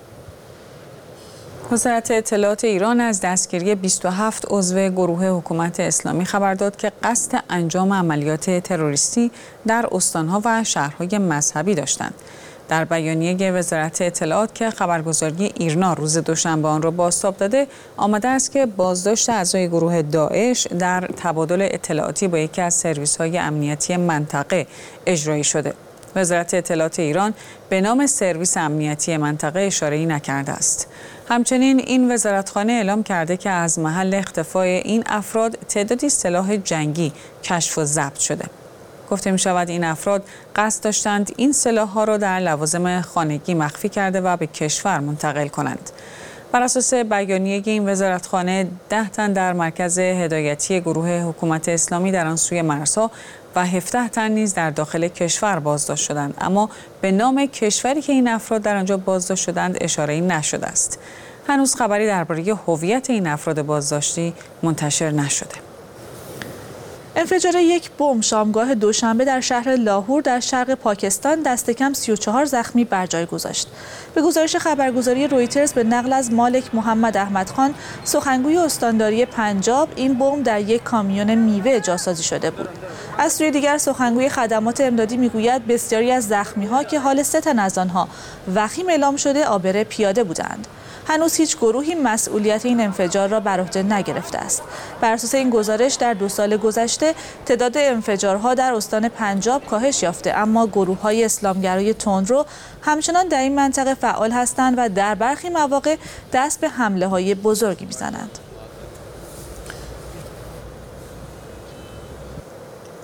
وزارت اطلاعات ایران از دستگیری 27 عضو گروه حکومت اسلامی خبر داد که قصد انجام عملیات تروریستی در استان‌ها و شهرهای مذهبی داشتند. در بیانیه وزارت اطلاعات که خبرگزاری ایرنا روز دوشنبه آن را بازتاب داده، آمده است که بازداشت اعضای گروه داعش در تبادل اطلاعاتی با یکی از سرویس‌های امنیتی منطقه اجرایی شده. وزارت اطلاعات ایران به نام سرویس امنیتی منطقه اشاره‌ای نکرده است. همچنین این وزارتخانه اعلام کرده که از محل اختفای این افراد تعدادی سلاح جنگی کشف و ضبط شده. گفته می شود این افراد قصد داشتند این سلاح‌ها را در لوازم خانگی مخفی کرده و به کشور منتقل کنند. بر اساس بیانیه این وزارتخانه 10 تن در مرکز هدایتی گروه حکومت اسلامی در آن سوی مرزها و 17 تن نیز در داخل کشور بازداشت شدند، اما به نام کشوری که این افراد در آنجا بازداشت شدند اشاره‌ای نشده است. هنوز خبری درباره هویت این افراد بازداشتی منتشر نشده. انفجار یک بمب شامگاه دوشنبه در شهر لاهور در شرق پاکستان دست کم 34 زخمی بر جای گذاشت. به گزارش خبرگزاری رویترز به نقل از مالک محمد احمد خان، سخنگوی استانداری پنجاب، این بمب در یک کامیون میوه جاسازی شده بود. از سوی دیگر سخنگوی خدمات امدادی میگوید بسیاری از زخمی‌ها که حال 3 تن از آنها وخیم اعلام شده عابر پیاده بودند. هنوز هیچ گروهی مسئولیت این انفجار را بر عهده نگرفته است. بر اساس این گزارش در 2 سال گذشته تعداد انفجارها در استان پنجاب کاهش یافته، اما گروه‌های اسلامگرای تندرو همچنان در این منطقه فعال هستند و در برخی مواقع دست به حمله‌های بزرگی می‌زنند.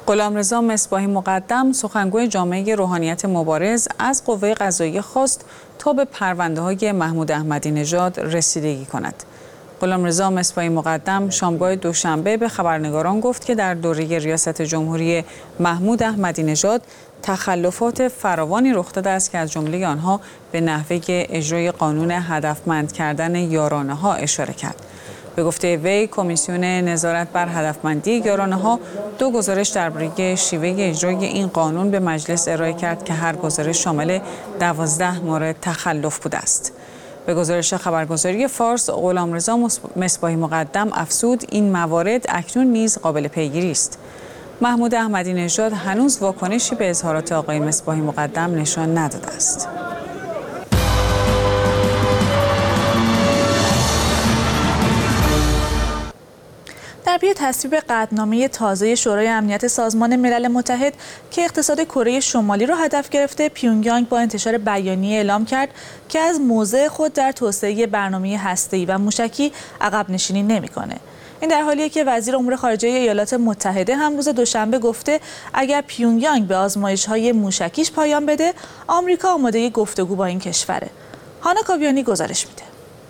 غلامرضا مصباحی مقدم سخنگوی جامعه روحانیت مبارز از قوه قضاییه خواست تا به پرونده‌های محمود احمدی نژاد رسیدگی کند. غلامرضا مصباحی مقدم شامگاه دوشنبه به خبرنگاران گفت که در دوره ریاست جمهوری محمود احمدی نژاد تخلفات فراوانی رخ داده است که از جمله آنها به نحوه اجرای قانون هدفمند کردن یارانه‌ها اشاره کرد. به گفته وی، کمیسیون نظارت بر هدفمندی یارانه‌ها 2 گزارش درباره شیوه اجرای این قانون به مجلس ارائه کرد که هر گزارش شامل 12 مورد تخلف بوده است. به گزارش خبرگزاری فارس، غلامرضا مصباحی مقدم افزود این موارد اکنون نیز قابل پیگیری است. محمود احمدی نژاد هنوز واکنشی به اظهارات آقای مصباحی مقدم نشان نداده است. در پی تصویب قطعنامه تازه شورای امنیت سازمان ملل متحد که اقتصاد کره شمالی را هدف گرفته، پیونگیانگ با انتشار بیانیه اعلام کرد که از موضع خود در توسعه برنامه هسته‌ای و موشکی عقب نشینی نمی‌کنه. این در حالیه که وزیر امور خارجه ایالات متحده هم روز دوشنبه گفته اگر پیونگیانگ به آزمایش‌های موشکیش پایان بده، آمریکا آماده گفتگو با این کشوره. هانا کاویانی گزارش میده.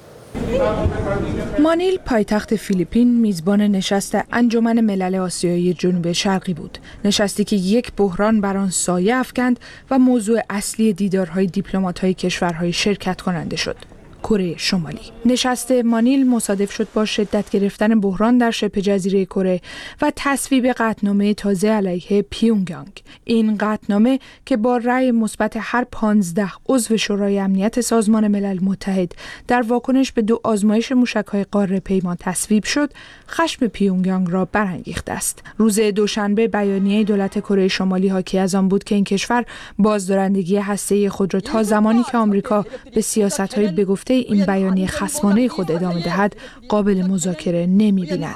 مانیل پایتخت فیلیپین میزبان نشست انجمن ملل آسیایی جنوب شرقی بود. نشستی که یک بحران بر آن سایه افکند و موضوع اصلی دیدارهای دیپلمات‌های کشورهای شرکت کننده شد. کره شمالی. نشست مانیل مصادف شد با شدت گرفتن بحران در شبه جزیره کره و تصویب قطعنامه تازه علیه پیونگیانگ. این قطعنامه که با رأی مثبت هر 15 عضو شورای امنیت سازمان ملل متحد در واکنش به 2 آزمایش موشک‌های قاره پیما تصویب شد، خشم پیونگیانگ را برانگیخته است. روز دوشنبه بیانیه دولت کره شمالی حاکی از آن بود که این کشور بازدارندگی هسته‌ای خود را تا زمانی که آمریکا به سیاست‌های به گفته این بیانیه خصمانه خود ادامه دهد قابل مذاکره نمی‌بیند.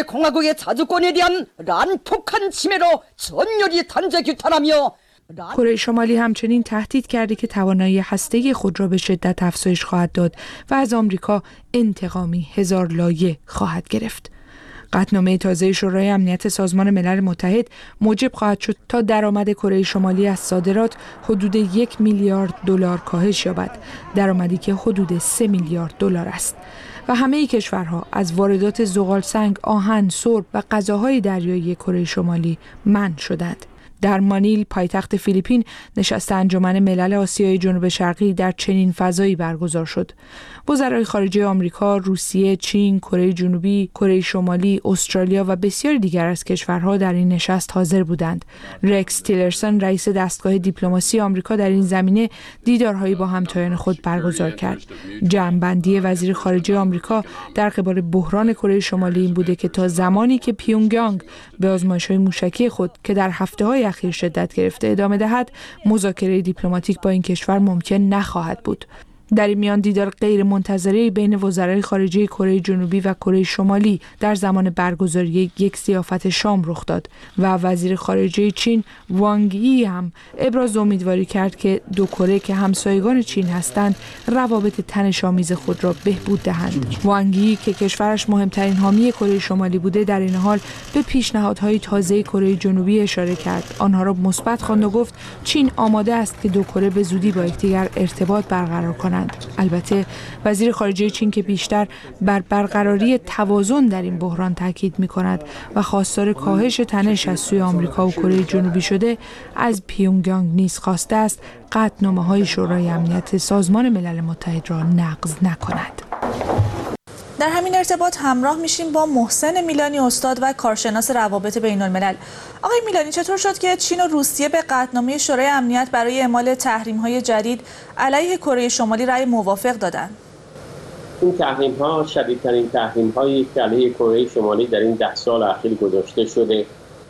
کره شمالی همچنین تهدید کرده که توانایی هسته‌ای خود را به شدت افزایش خواهد داد و از آمریکا انتقامی 1000 لایه خواهد گرفت. قطعنامه تازه شورای امنیت سازمان ملل متحد موجب خواهد شد تا درآمد کره شمالی از صادرات حدود 1 میلیارد دلار کاهش یابد، درآمدی که حدود 3 میلیارد دلار است. و همه کشورها از واردات زغالسنگ، آهن، سرب و غذاهای دریایی کره شمالی منع شدند. در مانیل، پایتخت فیلیپین، نشست انجمن ملل آسیای جنوب شرقی در چنین فضایی برگزار شد. وزرای خارجه آمریکا، روسیه، چین، کره جنوبی، کره شمالی، استرالیا و بسیاری دیگر از کشورها در این نشست حاضر بودند. رکس تیلرسون، رئیس دستگاه دیپلماسی آمریکا، در این زمینه دیدارهایی با همتایان خود برگزار کرد. جمع‌بندی وزیر خارجه آمریکا در قبال بحران کره شمالی این بوده که تا زمانی که پیونگیانگ به آزمایش‌های موشکی خود که در هفته‌های اخیر شدت گرفته ادامه دهد، مذاکره دیپلماتیک با این کشور ممکن نخواهد بود. در این میان دیدار غیر منتظره بین وزرای خارجه کره جنوبی و کره شمالی در زمان برگزاری یک ضیافت شام رخ داد و وزیر خارجه چین وانگ یی هم ابراز امیدواری کرد که 2 کره که همسایگان چین هستند روابط تنش‌آمیز خود را بهبود دهند. وانگ یی که کشورش مهمترین حامی کره شمالی بوده، در این حال به پیشنهادهای تازه کره جنوبی اشاره کرد. آنها را مثبت خواند و گفت چین آماده است که 2 کره به زودی با یکدیگر ارتباط برقرار کنند. البته وزیر خارجه چین که بیشتر بر برقراری توازن در این بحران تاکید می‌کند و خواستار کاهش تنش از سوی آمریکا و کره جنوبی شده، از پیونگیانگ نیز خواسته است قطعنامه‌های شورای امنیت سازمان ملل متحد را نقض نکند. در همین ارتباط همراه میشیم با محسن میلانی، استاد و کارشناس روابط بین الملل. آقای میلانی، چطور شد که چین و روسیه به قطعنامه شورای امنیت برای اعمال تحریم‌های جدید علیه کره شمالی رأی موافق دادند؟ این تحریم‌ها شدیدترین تحریم‌هایی که علیه کره شمالی در این 10 سال اخیر گذاشته شده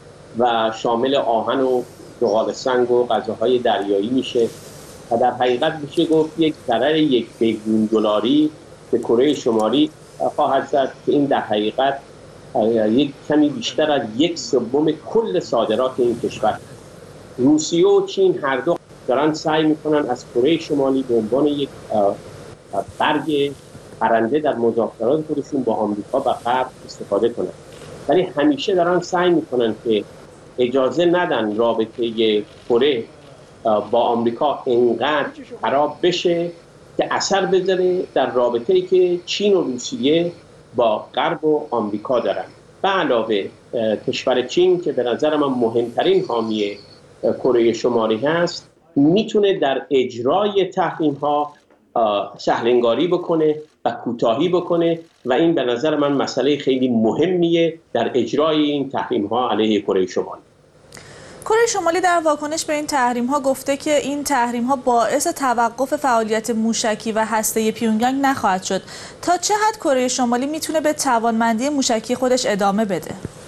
و شامل آهن و زغال سنگ و غذاهای دریایی میشه و در حقیقت میشه گفت یک ضرر 1 بیلیون دلاری به کره شمالی خواهد زد که این در حقیقت یک کمی بیشتر از 1/3 کل صادرات این کشور. روسیه و چین هر دو دارن سعی میکنن از کره شمالی به عنوان یک برگ پرنده در مذاکرات خودشون با آمریکا و غرب استفاده کنن، ولی همیشه دارن سعی میکنن که اجازه ندن رابطه کره با آمریکا اینقدر خراب بشه که اثر بذاره در رابطه‌ای که چین و روسیه با غرب و آمریکا دارن. به علاوه کشور چین که به نظر من مهمترین حامی کره شمالی هست، میتونه در اجرای تحریم‌ها سهل‌انگاری بکنه و کوتاهی بکنه و این به نظر من مسئله خیلی مهمیه در اجرای این تحریم‌ها علیه کره شمالی. کره شمالی در واکنش به این تحریم‌ها گفته که این تحریم‌ها باعث توقف فعالیت موشکی و هسته‌ای پیونگیانگ نخواهد شد. تا چه حد کره شمالی میتونه به توانمندی موشکی خودش ادامه بده؟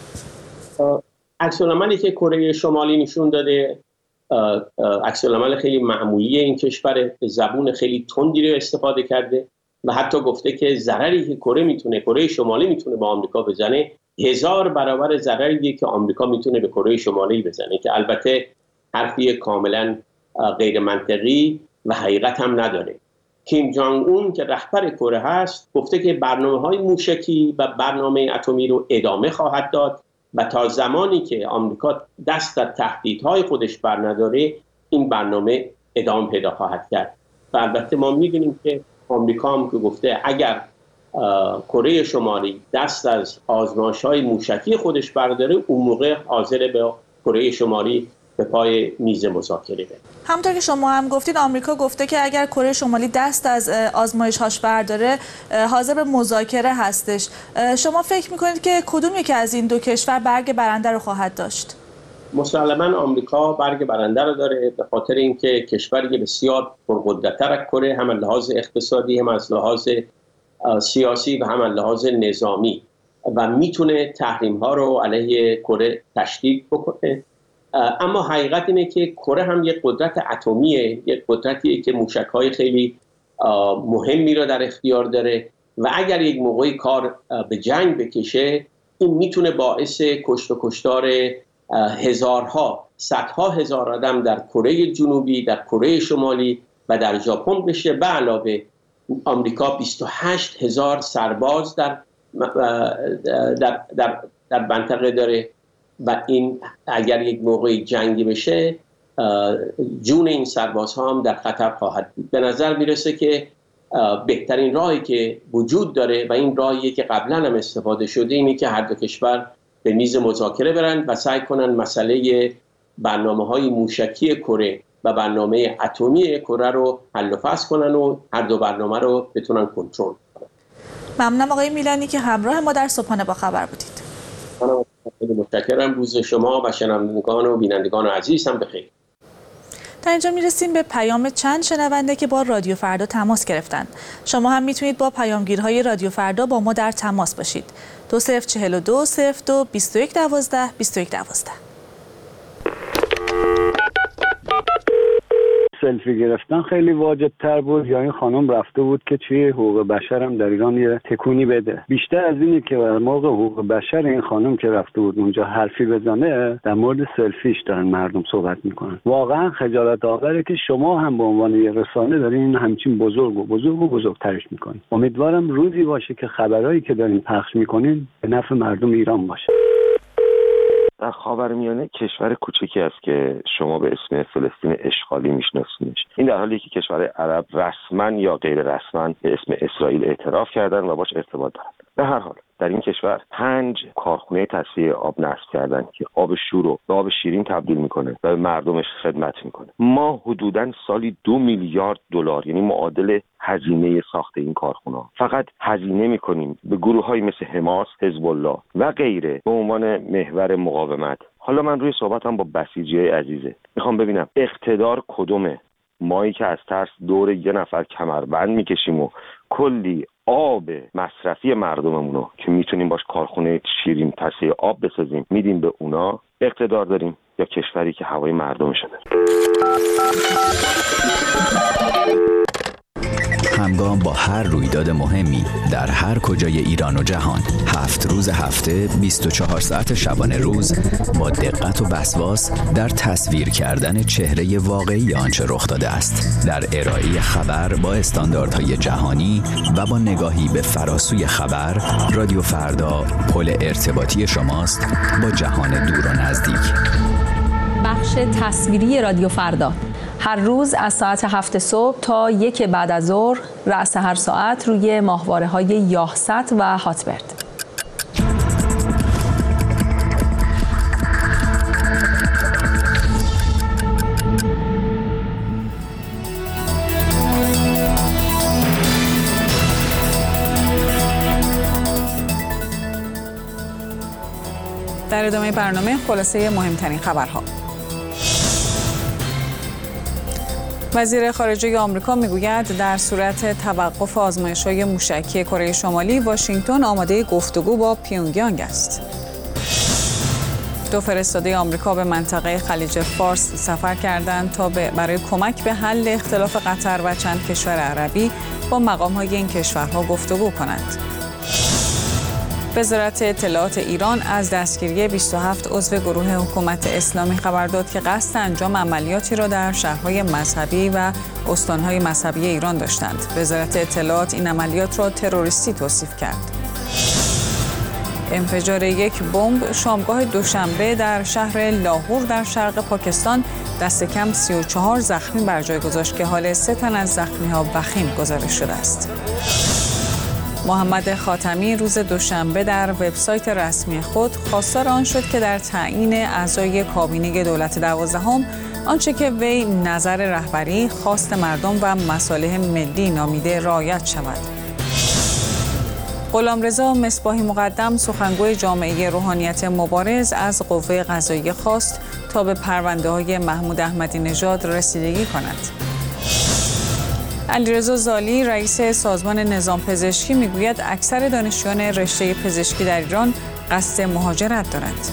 عکس‌العملی که کره شمالی نشون داده عکس‌العمل خیلی معمولی این کشور، زبون خیلی تندی رو استفاده کرده و حتی گفته که ضرری که کره شمالی میتونه با آمریکا بزنه 1000 برابر ضرری که آمریکا میتونه به کره شمالی بزنه، که البته حرفی کاملا غیر منطقی و حقیقت هم نداره. کیم جانگ اون که رهبر کره هست گفته که برنامه‌های موشکی و برنامه اتمی رو ادامه خواهد داد و تا زمانی که آمریکا دست در تهدیدهای خودش برنداره این برنامه ادامه پیدا خواهد کرد. و البته ما می‌دونیم که آمریکا هم که گفته اگر کره شمالی دست از آزمایش‌های موشکی خودش برداره اون موقع حاضر به کره شمالی به پای میز مذاکره بره. همونطور که شما هم گفتید آمریکا گفته که اگر کره شمالی دست از آزمایش‌هاش برداره حاضر به مذاکره هستش. شما فکر می‌کنید که کدوم یکی از این دو کشور برگ برنده رو خواهد داشت؟ مسلماً آمریکا برگ برنده رو داره، به خاطر اینکه کشوری بسیار پرقدرت‌تر از کره، هم از لحاظ اقتصادی، هم از لحاظ سیاسی و هم از لحاظ نظامی، و میتونه تحریم‌ها رو علیه کره تشدید بکنه. اما حقیقت اینه که کره هم یک قدرت اتمیه، یک قدرتیه که موشک‌های خیلی مهمی رو در اختیار داره و اگر یک موقعی کار به جنگ بکشه این میتونه باعث کشت و کشتار هزارها، صدها هزار آدم در کره جنوبی، در کره شمالی و در ژاپن بشه. به علاوه آمریکا 28,000 سرباز در منطقه داره و این اگر یک موقعی جنگی بشه جون این سربازها هم در خطر خواهد بود. به نظر میرسه که بهترین راهی که وجود داره و این راهیه که قبلا هم استفاده شده اینه که هر دو کشور به میز مذاکره برن و سعی کنن مسئله برنامه‌های موشکی کره و برنامه اتمی کره رو حل و فصل کنن و هر دو برنامه رو بتونن کنترل کنن. ممنونم آقای میلانی که همراه ما در صبحانه با خبر بودید. خیلی متشکرم. روز شما و شنوندگان و بینندگان عزیز هم بخیر. در اینجا میرسیم به پیام چند شنونده که با رادیو فردا تماس گرفتند. شما هم میتونید با پیامگیرهای رادیو فردا با ما در تماس باشید. 2042 02 21 12 21 12. سلفی گرفتن خیلی واجب تر بود یا این خانم رفته بود که توی حقوق بشر هم در ایران یه تکونی بده؟ بیشتر از اینه که در موقع حقوق بشر این خانم که رفته بود اونجا حرفی بزنه در مورد سلفیش دارن مردم صحبت میکنن. واقعا خجالت آوره که شما هم به عنوان یه رسانه دارین همچین بزرگترش میکنین. امیدوارم روزی باشه که خبرایی که دارین پخش میکنین به نفع مردم ایران باشه. در خاورمیانه کشور کوچکی است که شما به اسم فلسطین اشغالی میشناسینش. این در حالیه که کشورهای عرب رسما یا غیر رسما به اسم اسرائیل اعتراف کردن و باش ارتباط دارن. به هر حال در این کشور 5 کارخونه تصفیه آب نصب کردن که آب شور رو به آب شیرین تبدیل میکنه و به مردمش خدمت میکنه. ما حدوداً سالی 2 میلیارد دلار یعنی معادل هزینه ساخت این کارخونه فقط هزینه میکنیم به گروه‌هایی مثل حماس، حزب الله و غیره به عنوان محور مقاومت. حالا من روی صحبتم با بسیجیای عزیزه میخوام ببینم اقتدار کدومه؟ مایی که از ترس دور یه نفر کمربند میکشیم و کلی آب مصرفی مردممونو که میتونیم باش کارخونه شیرین تصفیه آب بسازیم میدیم به اونا اقتدار داریم، یا کشوری که هوای مردمشو داره؟ همگام با هر رویداد مهمی در هر کجای ایران و جهان 7 روز هفته 24 ساعت شبانه روز با دقت و وسواس در تصویر کردن چهره واقعی آنچه رخ داده است، در ارائه خبر با استانداردهای جهانی و با نگاهی به فراسوی خبر. رادیو فردا پل ارتباطی شماست با جهان دور و نزدیک. تصویری رادیو فردا. هر روز از ساعت 7 صبح تا 1 بعد از ظهر رأس هر ساعت روی ماهواره‌های یاهست و هاتبرد. در ادامه برنامه خلاصه مهمترین خبرها. وزیر خارجه آمریکا میگوید در صورت توقف آزمایش‌های موشکی کره شمالی، واشنگتن آماده گفتگو با پیونگیانگ است. 2 فرستاده آمریکا به منطقه خلیج فارس سفر کردند تا برای کمک به حل اختلاف قطر و چند کشور عربی با مقام‌های این کشورها گفتگو کنند. وزارت اطلاعات ایران از دستگیری 27 عضو گروه حکومت اسلامی خبر داد که قصد انجام عملیاتی را در شهرهای مذهبی و استانهای مذهبی ایران داشتند. وزارت اطلاعات این عملیات را تروریستی توصیف کرد. انفجار یک بمب شامگاه دوشنبه در شهر لاهور در شرق پاکستان دست کم 34 زخمی بر جای گذاشت که حال 3 تن از زخمی‌ها وخیم گزارش شده است. محمد خاتمی روز دوشنبه در وبسایت رسمی خود خواستار آن شد که در تعیین اعضای کابینه دولت 12 آنچه که وی نظر رهبری، خواست مردم و مصالح ملی نامیده رعایت شود. غلامرضا مصباحی مقدم سخنگوی جامعه روحانیت مبارز از قوه قضاییه خواست تا به پرونده‌های محمود احمدی نژاد رسیدگی کند. علیرضا زالی رئیس سازمان نظام پزشکی میگوید اکثر دانشجویان رشته پزشکی در ایران قصد مهاجرت دارند.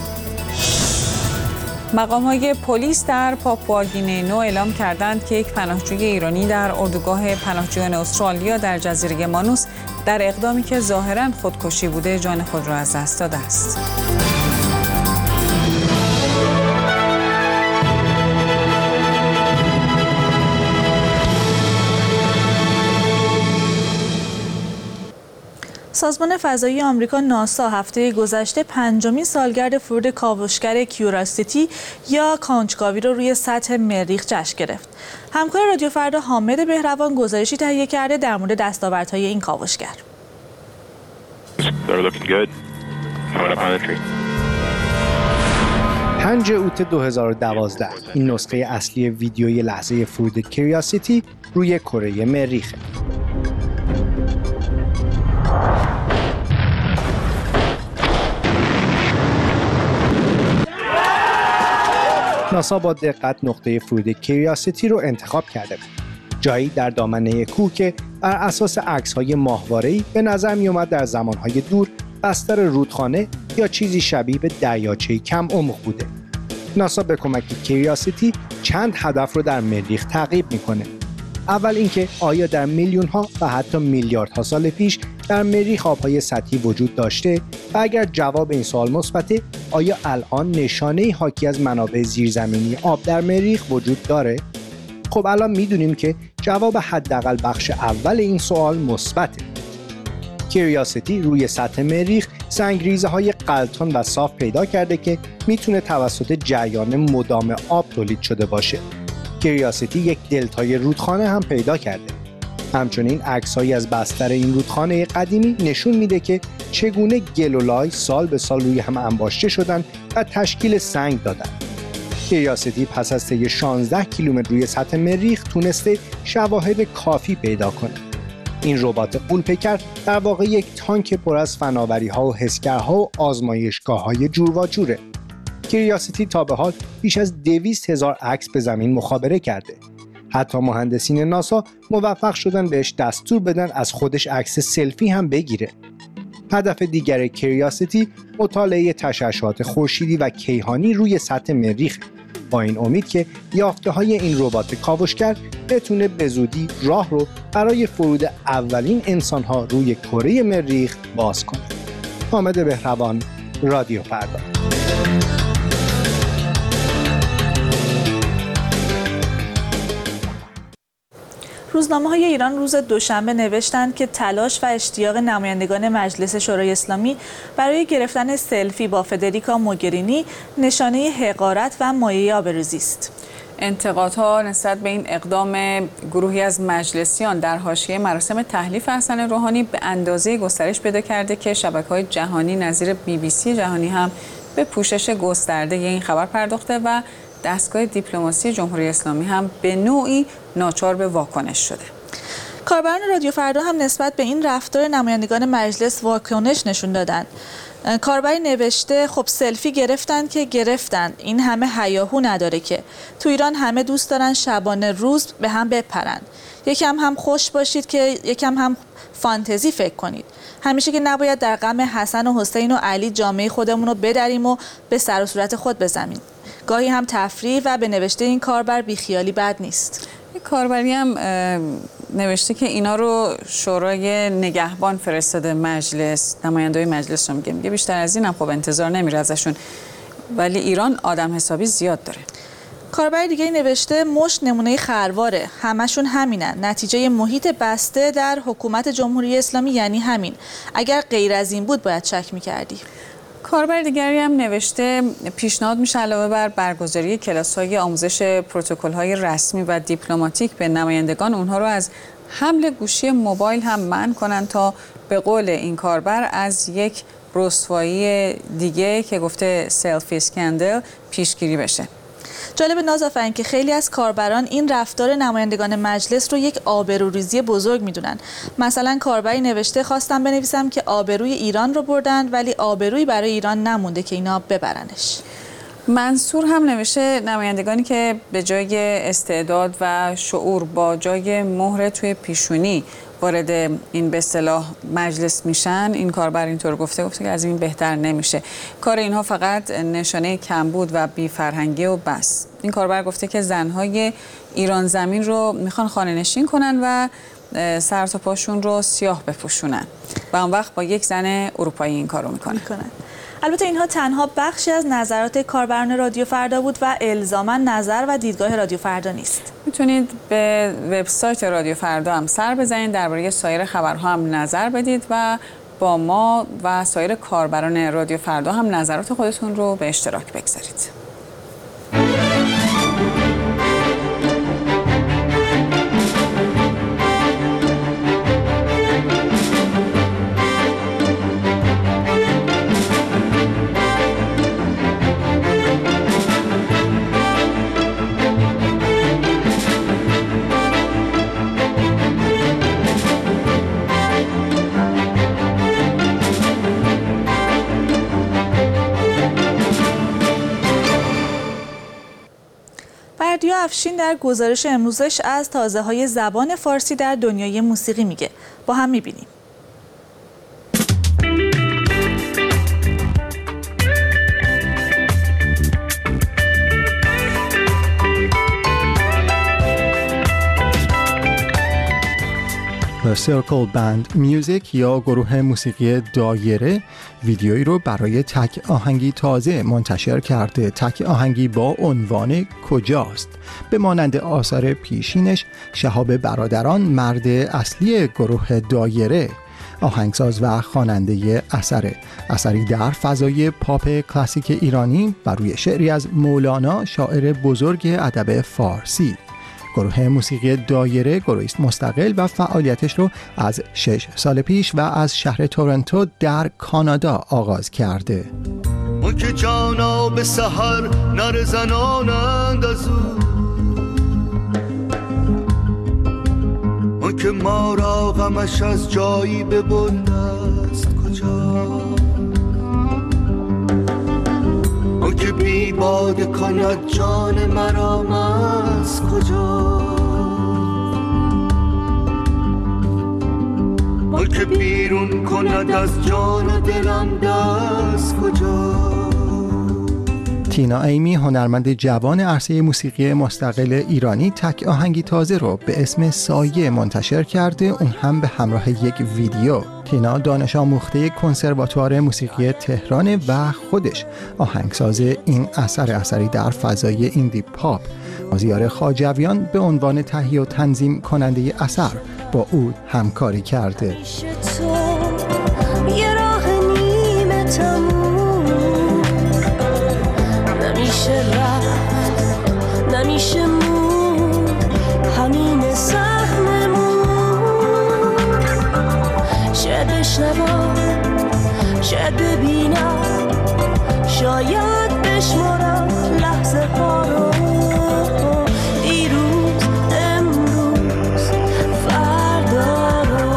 مقام‌های پلیس در پاپوآگینه نو اعلام کردند که یک پناهجوی ایرانی در اردوگاه پناهجویان استرالیا در جزیره مانوس در اقدامی که ظاهراً خودکشی بوده جان خود را از دست داده است. سازمان فضایی آمریکا ناسا هفته گذشته 5مین سالگرد فرود کاوشگر کیوراستیتی یا کانچگاوی را روی سطح مریخ جشن گرفت. همکار رادیو فردا حامد بهروان گزارشی تهیه کرده در مورد دستاوردهای این کاوشگر. 5 اوت 2012 این نسخه اصلی ویدیوی لحظه فرود کیوریاسیتی روی کره مریخ. ناسا با دقت نقطه فرود کیوریاسیتی رو انتخاب کرده بود. جایی در دامنه کوه که بر اساس عکس‌های ماهواره‌ای به نظر می‌آمد در زمانهای دور بستر رودخانه یا چیزی شبیه به دریاچه کم عمق بوده. ناسا به کمک کیوریاسیتی چند هدف رو در مریخ تعقیب می‌کنه. اول اینکه آیا در میلیون‌ها و حتی میلیاردها سال پیش در مریخ آب‌های سطحی وجود داشته و اگر جواب این سوال مثبته، آیا الان نشانه‌ای حاکی از منابع زیرزمینی آب در مریخ وجود داره؟ خب الان میدونیم که جواب حداقل بخش اول این سوال مثبته. کیوریاسیتی روی سطح مریخ سنگریزه‌های غلتان و صاف پیدا کرده که میتونه توسط جریان مدام آب تولید شده باشه. کیوریاسیتی یک دلتای رودخانه هم پیدا کرده. همچنین عکس‌هایی از بستر این رودخانه قدیمی نشون میده که چگونه گل و لای سال به سال روی هم انباشته شدن و تشکیل سنگ دادن. کیوریاسیتی پس از طی 16 کیلومتر روی سطح مریخ تونسته شواهد کافی پیدا کنه. این ربات غول‌پیکر در واقع یک تانک پر از فناوری‌ها و حسگرها و آزمایشگاه‌های جور و جوره. کیوریاسیتی تا به حال بیش از 200,000 عکس به زمین مخابره کرده. حتی مهندسین ناسا موفق شدن بهش دستور بدن از خودش عکس سلفی هم بگیره. هدف دیگر کیوریاسیتی مطالعه تشعشعات خورشیدی و کیهانی روی سطح مریخ، با این امید که یافته‌های این ربات کاوشگر بتونه به زودی راه رو برای فرود اولین انسان‌ها روی کره مریخ باز کنه. حامد بهروان، رادیو فردا. روزنامه روزنامه‌های ایران روز دوشنبه نوشتند که تلاش و اشتیاق نمایندگان مجلس شورای اسلامی برای گرفتن سلفی با فدریکا موگرینی نشانه حقارت و مایه آبروریزی است. انتقادها نسبت به این اقدام گروهی از مجلسیان در حاشیه مراسم تحلیف حسن روحانی به اندازه گسترش پیدا کرده که شبکه‌های جهانی نظیر BBC جهانی هم به پوشش گسترده این خبر پرداخته و دستگاه دیپلماسی جمهوری اسلامی هم به نوعی ناچار به واکنش شده. کاربران رادیو فردا هم نسبت به این رفتار نمایندگان مجلس واکنش نشون دادند. کاربری نوشته خب سلفی گرفتن که گرفتن، این همه هیاهو نداره که تو ایران همه دوست دارن شبانه روز به هم بپرند. یکم هم خوش باشید که یکم هم فانتزی فکر کنید. همیشه که نباید در غم حسن و حسین و علی جامعه خودمون رو بدریم و به سر و صورت خود بزنیم. گاهی هم تفریح و به نوشته این کاربر بیخیالی بد نیست. یک کاربری هم نوشته که اینا رو شورای نگهبان فرستاده مجلس، نماینده‌های مجلس رو میگه بیشتر از این هم خب انتظار نمیره ازشون، ولی ایران آدم حسابی زیاد داره. کاربر دیگه نوشته مشت نمونه خرواره، همشون همینن، نتیجه محیط بسته در حکومت جمهوری اسلامی یعنی همین، اگر غیر از این بود باید شک میکردی. کاربر دیگری هم نوشته پیشنهاد میشه علاوه بر برگزاری کلاس‌های آموزش پروتکل‌های رسمی و دیپلماتیک به نمایندگان اونها رو از حمل گوشی موبایل هم منع کنن تا به قول این کاربر از یک رسوایی دیگه که گفته سلفی اسکندل پیشگیری بشه. جالب نازافرین که خیلی از کاربران این رفتار نمایندگان مجلس رو یک آبروریزی بزرگ میدونن. مثلا کاربری نوشته خواستم بنویسم که آبروی ایران رو بردن ولی آبرویی برای ایران نمونده که اینا ببرنش. منصور هم نوشته نمایندگانی که به جای استعداد و شعور با جای مهر توی پیشونی وارد این به اصطلاح مجلس میشن، این کاربر اینطور گفته که از این بهتر نمیشه. کار اینها فقط نشانه کمبود و بی‌فرهنگی و بس. این کاربر گفته که زنهای ایران زمین رو میخوان خانه نشین کنن و سر تا پاشون رو سیاه بپوشونن و اون وقت با یک زن اروپایی این کارو میکنن. البته اینها تنها بخشی از نظرات کاربران رادیو فردا بود و الزاما نظر و دیدگاه رادیو فردا نیست. میتونید به وبسایت رادیو فردا هم سر بزنید، درباره سایر خبرها هم نظر بدید و با ما و سایر کاربران رادیو فردا هم نظرات خودتون رو به اشتراک بگذارید. بردیا افشین در گزارش امروزش از تازه‌های زبان فارسی در دنیای موسیقی میگه. با هم میبینیم. The Circle Band Music یا گروه موسیقی دایره ویدیویی رو برای تک آهنگی تازه منتشر کرده. تک آهنگی با عنوان کجاست. به مانند آثار پیشینش، شهاب برادران مرد اصلی گروه دایره آهنگساز و خواننده اثری در فضای پاپ کلاسیک ایرانی بر روی شعری از مولانا، شاعر بزرگ ادب فارسی. گروه موسیقی دایره گروهی است مستقل و فعالیتش رو از 6 سال پیش و از شهر تورنتو در کانادا آغاز کرده. اون که جانا به سحر نر زنانند از اون که ما را غمش از جایی ببرده است کجا، اون که بی باده کند جان مرا مست کجا، اون که بیرون کند از جان و دلم دست کجا. تینا ایمی، هنرمند جوان عرصه موسیقی مستقل ایرانی، تک آهنگی تازه رو به اسم سایه منتشر کرده، اون هم به همراه یک ویدیو. تینا دانش آموخته کنسرواتوار موسیقی تهران و خودش آهنگساز این اثری در فضای ایندی پاپ. مازیار خواجویان به عنوان تهیه و تنظیم کننده اثر با او همکاری کرده. یه راه نیمه تموم نمیشه رفت، نمیشه مون، همین سهممون. شاید بشنوم، شاید ببینم، شاید بشمارم لحظه ها رو. دیروز، امروز، فردا رو.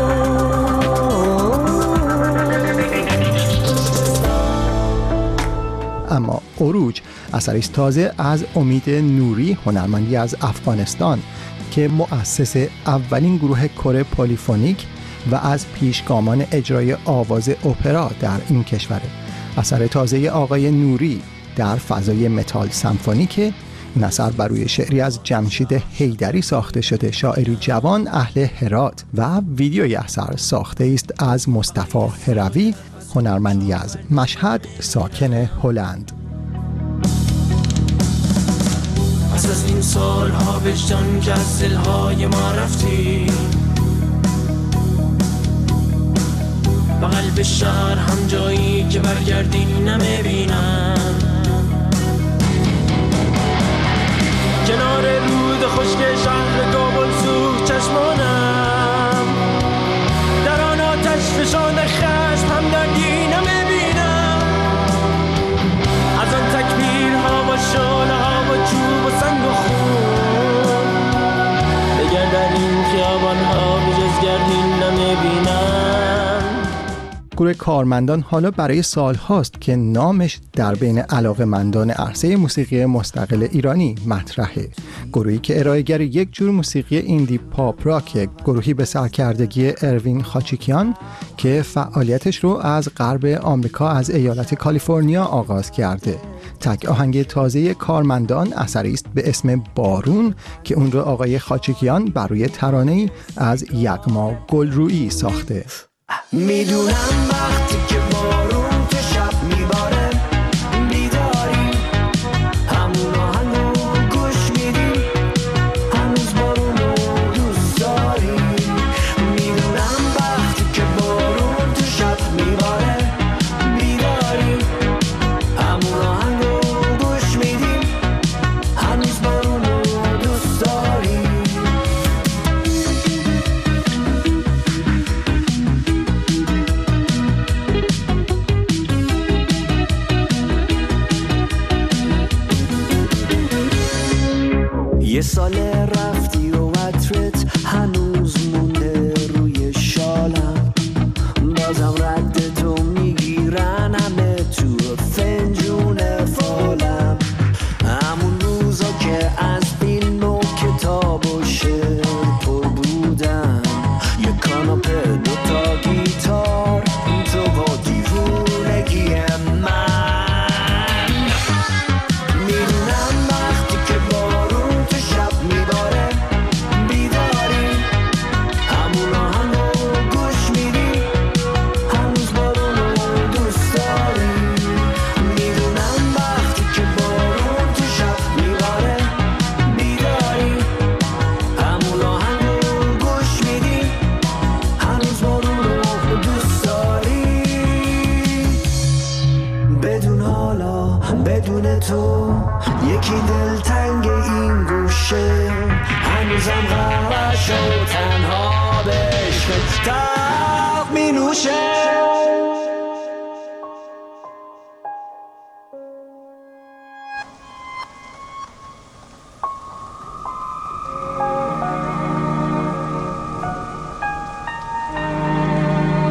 اما عروج اثری است تازه از امید نوری، هنرمندی از افغانستان که مؤسس اولین گروه کور پلیفونیک و از پیشگامان اجرای آواز اپرا در این کشوره. اثر تازه آقای نوری در فضای متال سمفونیک. این اثر بر روی شعری از جمشید حیدری ساخته شده، شاعری جوان اهل هرات، و ویدیوی اثر ساخته است از مصطفی هروی، هنرمندی از مشهد ساکن هلند. پس از این سالها وجدان که از دلهای ما رفتی، و قلب شهر هم جایی که برگردی نمیبینم. کنار رود خشک شهر گابلسو چشمانم، در آن آتش فشان خشم هم دردی نمیبینم. از آن تکبیرها و شعله ها و چوب و سنگ و خون، دگر در این خیابان ها به جز گردی نمیبینم. گروه کارمندان حالا برای سال هاست که نامش در بین علاقه‌مندان عرصه موسیقی مستقل ایرانی مطرحه. گروهی که ارائه‌گر یک جور موسیقی ایندی پاپ راک، گروهی به سرکردگی اروین خاچیکیان که فعالیتش رو از غرب آمریکا از ایالت کالیفرنیا آغاز کرده. تک آهنگ تازه کارمندان اثری است به اسم بارون که اون رو آقای خاچیکیان بر روی ترانه‌ای از یغما گلرویی ساخته. میدونم وقتی که بارون تو شب میباره بیداری، همون آهنگو گوش میدی، هنوز بارون رو دوست داری. میدونم وقتی که بارون تو شب میباره بیداری، همون آهنگو گوش میدی، هنوز بارون رو دوست داری. یه سال رفتی و عطرت هنوز مونده روی شالم، بازم رد تو میگیرن همه تو فنجون فالم. همون روزا که از فیلم و کتاب و شعر پر بودن، یه کاناپه دوتا گیتار تو با دیوونگی من. بدون تو یکی دلتنگ این گوشه، هنوزم غمش و تنها به عشق تلخ می نوشه.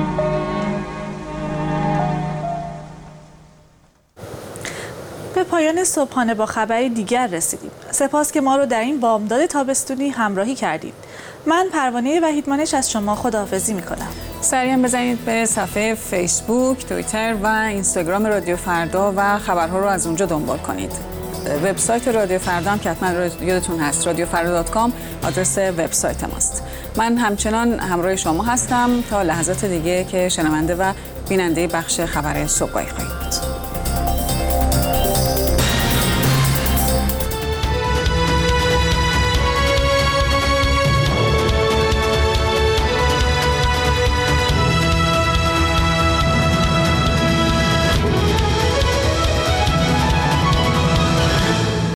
به پایان پایان صبحانه با خبری دیگر رسیدیم. سپاس که ما رو در این بامداد تابستونی همراهی کردید. من پروانه وحیدمانش از شما خداحافظی میکنم. سریع بزنید به صفحه فیسبوک، توییتر و اینستاگرام رادیو فردا و خبرها رو از اونجا دنبال کنید. وبسایت رادیو فردا هم که حتما یادتون هست، radiofarda.com آدرس وبسایت ماست. من همچنان همراه شما هستم تا لحظات دیگه که شنونده و بیننده بخش خبر صبحگاهی خواهید بود.